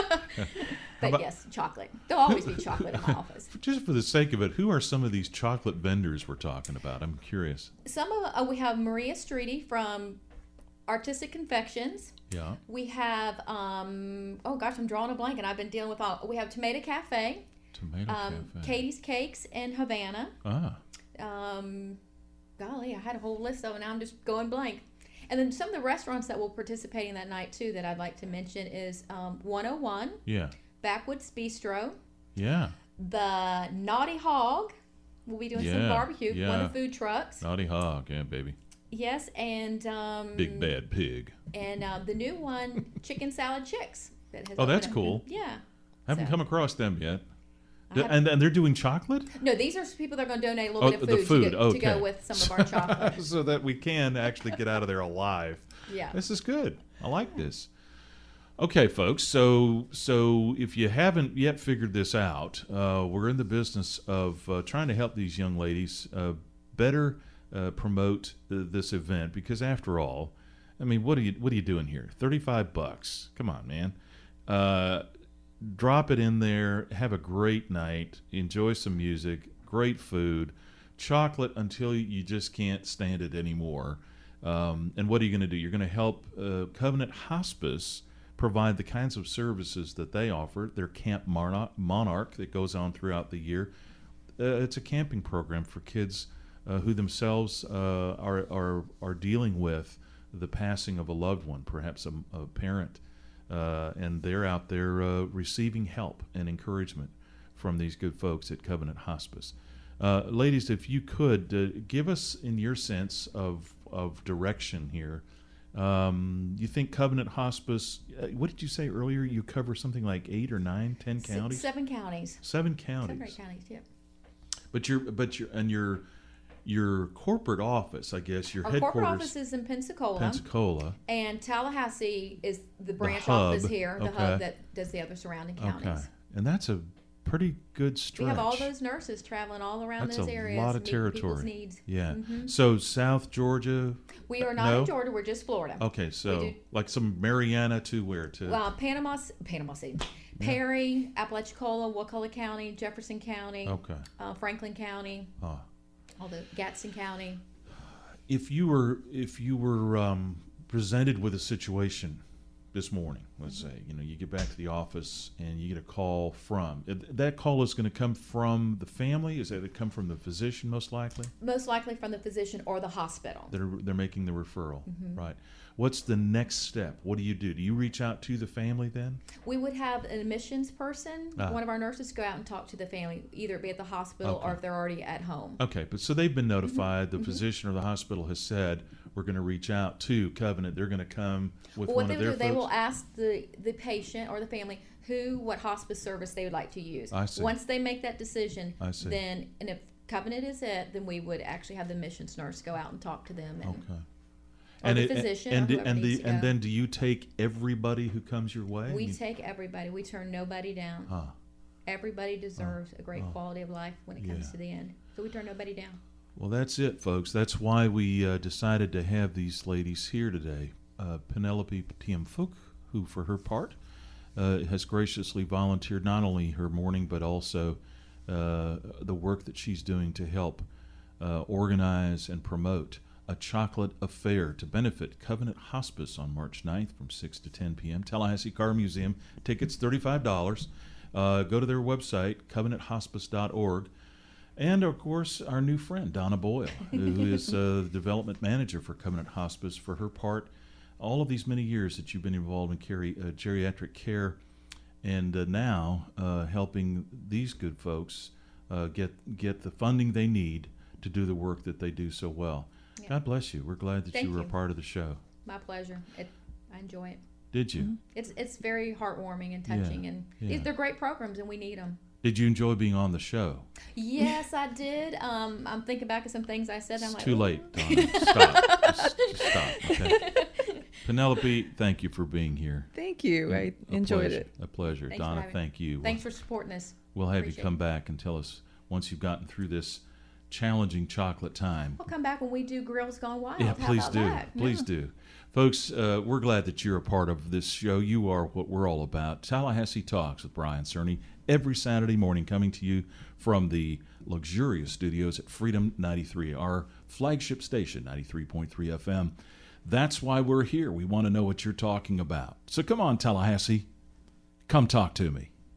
Speaker 2: but
Speaker 1: about-
Speaker 2: yes, chocolate. There'll always be chocolate in my office.
Speaker 1: Just for the sake of it, who are some of these chocolate vendors we're talking about? I'm curious.
Speaker 2: Some of uh, we have Maria Streety from Artistic Confections.
Speaker 1: Yeah.
Speaker 2: We have um oh gosh, I'm drawing a blank, and I've been dealing with all. We have Tomato Cafe,
Speaker 1: Tomato
Speaker 2: um,
Speaker 1: Cafe.
Speaker 2: Katie's Cakes in Havana.
Speaker 1: Ah.
Speaker 2: Um, golly, I had a whole list of it. Now I'm just going blank. And then some of the restaurants that will participate in that night too that I'd like to mention is um, one oh one,
Speaker 1: Yeah.
Speaker 2: Backwoods Bistro,
Speaker 1: Yeah.
Speaker 2: the Naughty Hog. We'll be doing some
Speaker 1: Yeah,
Speaker 2: barbecue. One
Speaker 1: yeah.
Speaker 2: of the food trucks.
Speaker 1: Naughty Hog. Yeah, baby.
Speaker 2: Yes, and um,
Speaker 1: Big bad pig.
Speaker 2: and um, the new one, Chicken Salad Chicks. That has
Speaker 1: Oh, that's
Speaker 2: opened up.
Speaker 1: cool.
Speaker 2: Yeah.
Speaker 1: Haven't
Speaker 2: So-
Speaker 1: come across them yet.
Speaker 2: I
Speaker 1: D-
Speaker 2: have-
Speaker 1: and and they're doing chocolate.
Speaker 2: No, these are people that are going to donate a little
Speaker 1: Oh,
Speaker 2: bit of
Speaker 1: the
Speaker 2: food,
Speaker 1: food,
Speaker 2: to, go, to go
Speaker 1: okay.
Speaker 2: with some of our chocolate.
Speaker 1: So that we can actually get out of there alive.
Speaker 2: Yeah.
Speaker 1: This is good. I like this. Okay, folks. So, so if you haven't yet figured this out, uh, we're in the business of uh, trying to help these young ladies uh, better uh, promote uh, this event. Because after all, I mean, what are you what are you doing here? Thirty-five bucks. Come on, man. Uh, drop it in there. Have a great night. Enjoy some music. Great food. chocolate until you just can't stand it anymore. Um, and what are you going to do? You're going to help uh, Covenant Hospice provide the kinds of services that they offer. Their Camp Monarch, Monarch that goes on throughout the year. Uh, it's a camping program for kids uh, who themselves uh, are, are are dealing with the passing of a loved one, perhaps a, a parent, uh, and they're out there uh, receiving help and encouragement from these good folks at Covenant Hospice. Uh, ladies, if you could uh, give us, in your sense of of direction here, um, you think Covenant Hospice? Uh, what did you say earlier? You cover something like eight or nine, ten
Speaker 2: Six,
Speaker 1: counties.
Speaker 2: seven counties.
Speaker 1: Seven counties.
Speaker 2: Seven or eight counties. Yeah.
Speaker 1: But your but your and your your corporate office, I guess, your
Speaker 2: Our
Speaker 1: headquarters,
Speaker 2: corporate office is in Pensacola,
Speaker 1: Pensacola.
Speaker 2: and Tallahassee is the branch
Speaker 1: hub,
Speaker 2: office here, the
Speaker 1: okay.
Speaker 2: hub that does the other surrounding counties.
Speaker 1: Okay, and that's a pretty good stretch.
Speaker 2: We have all those nurses traveling all around
Speaker 1: That's
Speaker 2: those
Speaker 1: a
Speaker 2: areas.
Speaker 1: lot of
Speaker 2: meeting people's
Speaker 1: territory.
Speaker 2: needs.
Speaker 1: Yeah.
Speaker 2: Mhm.
Speaker 1: So South Georgia.
Speaker 2: We are not
Speaker 1: No?
Speaker 2: in Georgia. We're just Florida.
Speaker 1: Okay, so
Speaker 2: do-
Speaker 1: like some Mariana to where to?
Speaker 2: Uh, Panama, Panama City, Perry, Apalachicola, Wakulla County, Jefferson County,
Speaker 1: Okay.
Speaker 2: uh, Franklin County,
Speaker 1: Ah.
Speaker 2: all the Gadsden County.
Speaker 1: If you were if you were um, presented with a situation this morning, let's
Speaker 2: Mm-hmm.
Speaker 1: say, you know, you get back to the office and you get a call from that call is going to come from the family. Is that it come from the physician most likely?
Speaker 2: Most likely from the physician or the hospital.
Speaker 1: They're they're making the referral,
Speaker 2: Mm-hmm.
Speaker 1: right? What's the next step? What do you do? Do you reach out to the family then?
Speaker 2: We would have an admissions person,
Speaker 1: Ah.
Speaker 2: one of our nurses, go out and talk to the family, either be at the hospital
Speaker 1: Okay.
Speaker 2: or if they're already at home.
Speaker 1: Okay, but so they've been
Speaker 2: Mm-hmm.
Speaker 1: notified. The physician or the hospital has said we're going to reach out to Covenant. They're going to come with
Speaker 2: Well,
Speaker 1: one
Speaker 2: what they
Speaker 1: of
Speaker 2: will
Speaker 1: their
Speaker 2: do, they will
Speaker 1: folks.
Speaker 2: ask the, the patient or the family who, what hospice service they would like to use.
Speaker 1: I see.
Speaker 2: Once they make that decision,
Speaker 1: I see.
Speaker 2: then, and if Covenant is it, then we would actually have the admissions nurse go out and talk to them. And,
Speaker 1: Okay.
Speaker 2: Or the
Speaker 1: it-
Speaker 2: physician
Speaker 1: and
Speaker 2: or whoever
Speaker 1: and
Speaker 2: needs
Speaker 1: the
Speaker 2: to
Speaker 1: and
Speaker 2: go.
Speaker 1: then do you take everybody who comes your way?
Speaker 2: We
Speaker 1: You-
Speaker 2: take everybody. We turn nobody down.
Speaker 1: Ah,
Speaker 2: Everybody deserves a great
Speaker 1: oh.
Speaker 2: quality of life when it comes
Speaker 1: Yeah.
Speaker 2: to the end. So we turn nobody down.
Speaker 1: well, that's it, folks. That's why we uh, decided to have these ladies here today. Uh, Penelope Tiamfuk, who for her part uh, has graciously volunteered not only her morning but also uh, the work that she's doing to help uh, organize and promote a chocolate affair to benefit Covenant Hospice on March ninth from six to ten p.m. Tallahassee Car Museum. Tickets thirty-five dollars. Uh, go to their website, covenant hospice dot org. And, of course, our new friend, Donna Boyle, who is uh, the development manager for Covenant Hospice. For her part, all of these many years that you've been involved in carry, uh, geriatric care and uh, now uh, helping these good folks uh, get, get the funding they need to do the work that they do so well.
Speaker 2: Yeah.
Speaker 1: God bless you. We're glad that
Speaker 2: Thank
Speaker 1: you were a
Speaker 2: you.
Speaker 1: part of the show.
Speaker 2: My pleasure. It, I enjoy it.
Speaker 1: Did you?
Speaker 2: It's it's very heartwarming and
Speaker 1: Yeah,
Speaker 2: touching, and
Speaker 1: yeah.
Speaker 2: these, they're great programs, and we need them.
Speaker 1: Did you enjoy being on the show?
Speaker 2: Yes, I did. Um, I'm thinking back at some things I said.
Speaker 1: It's
Speaker 2: I'm like,
Speaker 1: too
Speaker 2: "Ooh."
Speaker 1: late, Donna. Stop. Just, just stop. Okay. Penelope, thank you for being here.
Speaker 3: Thank you. I
Speaker 1: A
Speaker 3: enjoyed
Speaker 1: pleasure.
Speaker 3: it.
Speaker 1: A pleasure.
Speaker 2: Thanks for
Speaker 1: Donna,
Speaker 2: having-
Speaker 1: thank you.
Speaker 2: Thanks for supporting us.
Speaker 1: We'll have
Speaker 2: Appreciate
Speaker 1: you come
Speaker 2: it.
Speaker 1: back and tell us once you've gotten through this challenging chocolate time.
Speaker 2: We'll come back when we do Grills Gone Wild.
Speaker 1: Yeah,
Speaker 2: How
Speaker 1: please
Speaker 2: about
Speaker 1: do.
Speaker 2: that?
Speaker 1: Please
Speaker 2: Yeah.
Speaker 1: do. Folks, uh, we're glad that you're a part of this show. You are what we're all about. Tallahassee Talks with Brian Cerny every Saturday morning, coming to you from the luxurious studios at Freedom ninety-three, our flagship station, ninety-three point three F M. That's why we're here. We want to know what you're talking about. So come on, Tallahassee. Come talk to me.